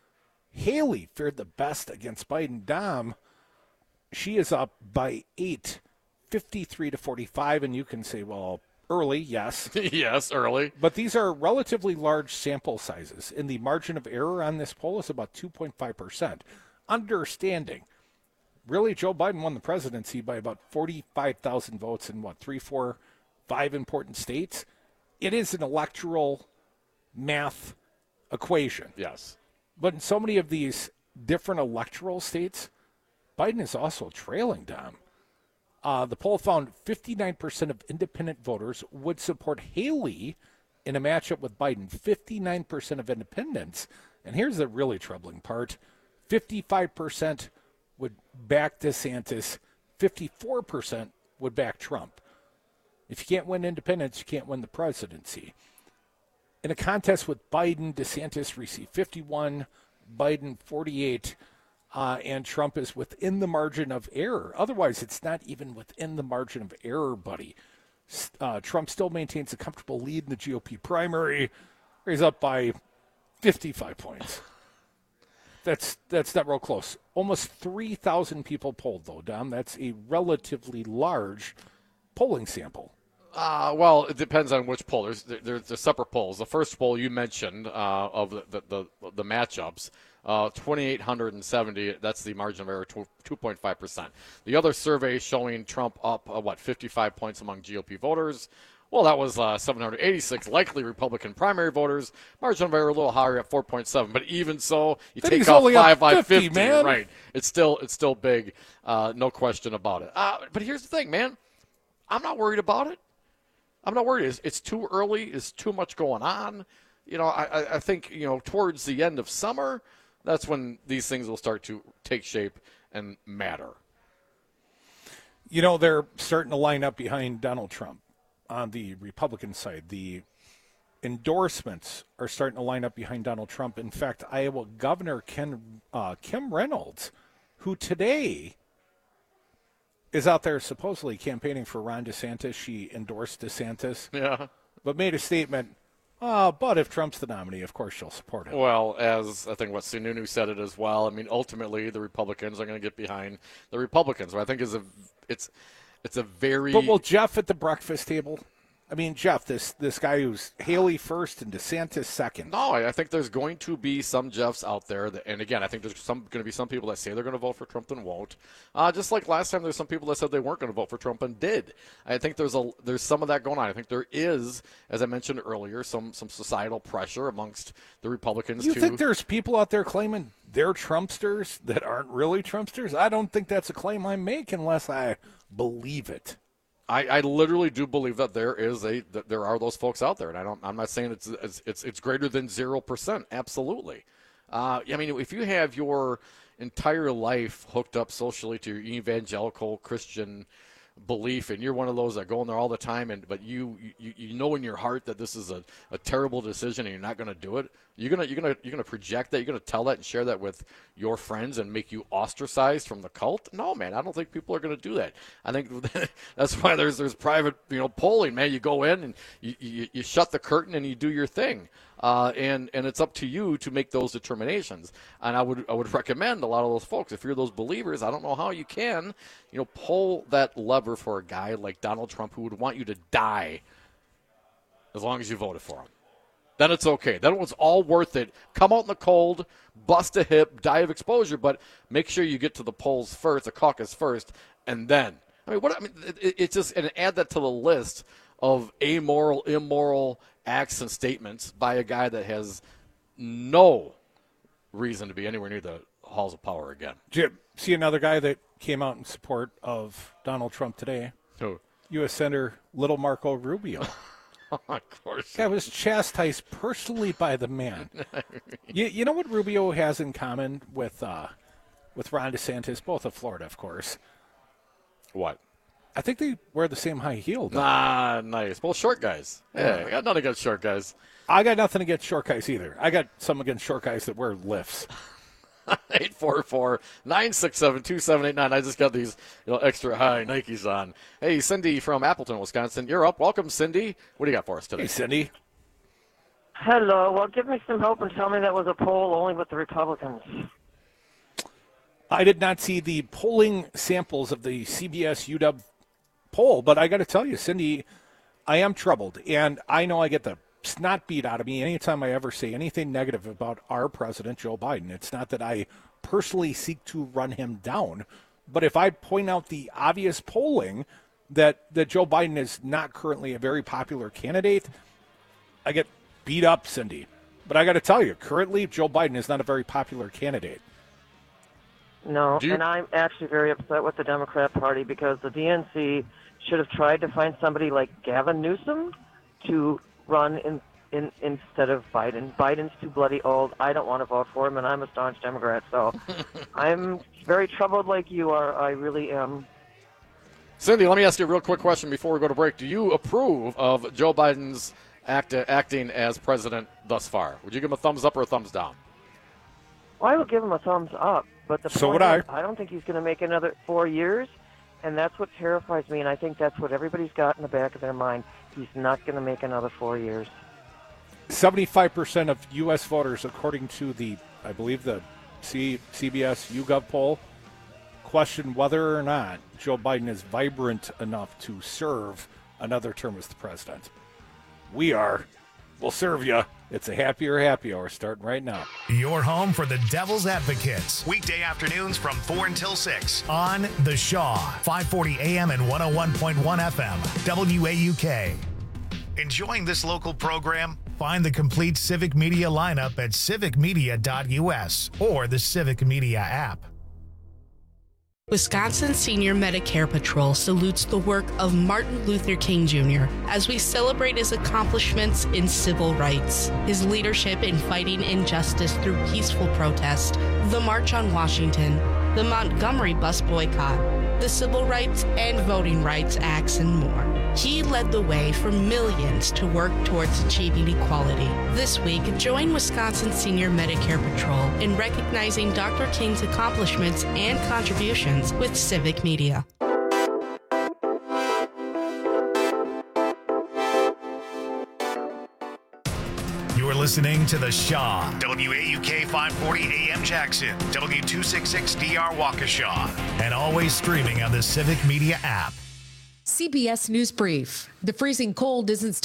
Haley fared the best against Biden. Dom, she is up by eight, fifty-three to forty-five, and you can say, well, early, yes. Yes, early. But these are relatively large sample sizes, and the margin of error on this poll is about two point five percent. Understanding, really, Joe Biden won the presidency by about forty-five thousand votes in, what, three, four, five important states? It is an electoral math equation. Yes. But in so many of these different electoral states, Biden is also trailing, Dom. Uh, the poll found fifty-nine percent of independent voters would support Haley in a matchup with Biden. fifty-nine percent of independents, and here's the really troubling part, fifty-five percent would back DeSantis, fifty-four percent would back Trump. If you can't win independents, you can't win the presidency. In a contest with Biden, DeSantis received fifty-one, Biden forty-eight, uh, and Trump is within the margin of error. Otherwise, it's not even within the margin of error, buddy. Uh, Trump still maintains a comfortable lead in the G O P primary. He's up by fifty-five points. That's that's not real close. Almost three thousand people polled, though, Dom. That's a relatively large polling sample. Uh, well, it depends on which poll. There's, there, there's separate polls. The first poll you mentioned uh, of the, the, the, the matchups, uh, two thousand eight hundred seventy, that's the margin of error, two point five percent. The other survey showing Trump up, uh, what, fifty-five points among G O P voters. Well, that was uh, seven hundred eighty-six likely Republican primary voters. Margin of error a little higher at four point seven. But even so, you then take off five by fifty, fifty, man. Right? It's still it's still big, uh, no question about it. Uh, but here's the thing, man. I'm not worried about it. I'm not worried. It's, it's too early. It's too much going on. you know, I, I think, you know, towards the end of summer, that's when these things will start to take shape and matter. You know, they're starting to line up behind Donald Trump on the Republican side. The endorsements are starting to line up behind Donald Trump. In fact, Iowa Governor Ken, uh, Kim Reynolds, who today is out there supposedly campaigning for Ron DeSantis. She endorsed DeSantis. Yeah. But made a statement, uh, but if Trump's the nominee, of course she'll support him. Well, as I think what Sununu said it as well, I mean, ultimately the Republicans are going to get behind the Republicans. What I think is a, it's, it's a very... But will Jeff at the breakfast table... I mean, Jeff, this this guy who's Haley first and DeSantis second. No, I think there's going to be some Jeffs out there. That, and again, I think there's some going to be some people that say they're going to vote for Trump and won't. Uh, just like last time, there's some people that said they weren't going to vote for Trump and did. I think there's a there's some of that going on. I think there is, as I mentioned earlier, some some societal pressure amongst the Republicans. You to, think there's people out there claiming they're Trumpsters that aren't really Trumpsters? I don't think that's a claim I make unless I believe it. I, I literally do believe that there is a that there are those folks out there, and I don't. I'm not saying it's it's it's, it's greater than zero percent. Absolutely. Uh, I mean, if you have your entire life hooked up socially to your evangelical Christian belief, and you're one of those that go in there all the time, and but you you, you know in your heart that this is a, a terrible decision, and you're not going to do it. You're gonna you're gonna you're gonna project that. You're gonna tell that and share that with your friends and make you ostracized from the cult. No, man, I don't think people are gonna do that. I think that's why there's there's private you know polling. Man, you go in and you you, you shut the curtain and you do your thing. Uh, and and it's up to you to make those determinations. And I would I would recommend a lot of those folks, if you're those believers, I don't know how you can, you know, pull that lever for a guy like Donald Trump who would want you to die as long as you voted for him. Then it's okay. Then it's all worth it. Come out in the cold, bust a hip, die of exposure, but make sure you get to the polls first, the caucus first, and then. I mean, what I mean, it, it's just and add that to the list of amoral, immoral acts and statements by a guy that has no reason to be anywhere near the halls of power again. Did you see another guy that came out in support of Donald Trump today? Who? U S Senator Little Marco Rubio. Of course. Guy was chastised personally by the man. you, you know what Rubio has in common with uh, with Ron DeSantis, both of Florida, of course? What? I think they wear the same high heel. Though. Ah, nice. Well, short guys. Yeah, I got nothing against short guys. I got nothing against short guys either. I got some against short guys that wear lifts. eight four four, nine six seven, two seven eight nine. I just got these you know, extra high Nikes on. Hey, Cindy from Appleton, Wisconsin. You're up. Welcome, Cindy. What do you got for us today? Hey, Cindy. Hello. Well, give me some hope and tell me that was a poll only with the Republicans. I did not see the polling samples of the C B S U W poll, but I got to tell you, Cindy, I am troubled. And I know I get the snot beat out of me anytime I ever say anything negative about our president, Joe Biden. It's not that I personally seek to run him down, but if I point out the obvious polling that, that Joe Biden is not currently a very popular candidate, I get beat up, Cindy. But I got to tell you, currently Joe Biden is not a very popular candidate. No, you- and I'm actually very upset with the Democrat Party because the D N C should have tried to find somebody like Gavin Newsom to run in, in instead of Biden. Biden's too bloody old. I don't want to vote for him, and I'm a staunch Democrat. So I'm very troubled like you are. I really am. Cindy, let me ask you a real quick question before we go to break. Do you approve of Joe Biden's act, acting as president thus far? Would you give him a thumbs up or a thumbs down? Well, I would give him a thumbs up, but the So point would I. is, I don't think he's going to make another four years, and that's what terrifies me, and I think that's what everybody's got in the back of their mind. He's not going to make another four years. seventy-five percent of U S voters, according to the, I believe, the C- CBS YouGov poll, question whether or not Joe Biden is vibrant enough to serve another term as the president. We are. We'll serve you. It's a happier happy hour starting right now. Your home for the Devil's Advocates. Weekday afternoons from four until six on The Shaw, five forty A M and one oh one point one F M, W A U K. Enjoying this local program? Find the complete Civic Media lineup at civic media dot U S or the Civic Media app. Wisconsin Senior Medicare Patrol salutes the work of Martin Luther King Junior as we celebrate his accomplishments in civil rights, his leadership in fighting injustice through peaceful protest, the March on Washington, the Montgomery bus boycott, the Civil Rights and Voting Rights Acts, and more. He led the way for millions to work towards achieving equality. This week, join Wisconsin Senior Medicare Patrol in recognizing Doctor King's accomplishments and contributions with Civic Media. You're listening to The Shaw, W A U K five forty A M Jackson, W two sixty-six D R Waukesha, and always streaming on the Civic Media app. C B S News Brief. The freezing cold isn't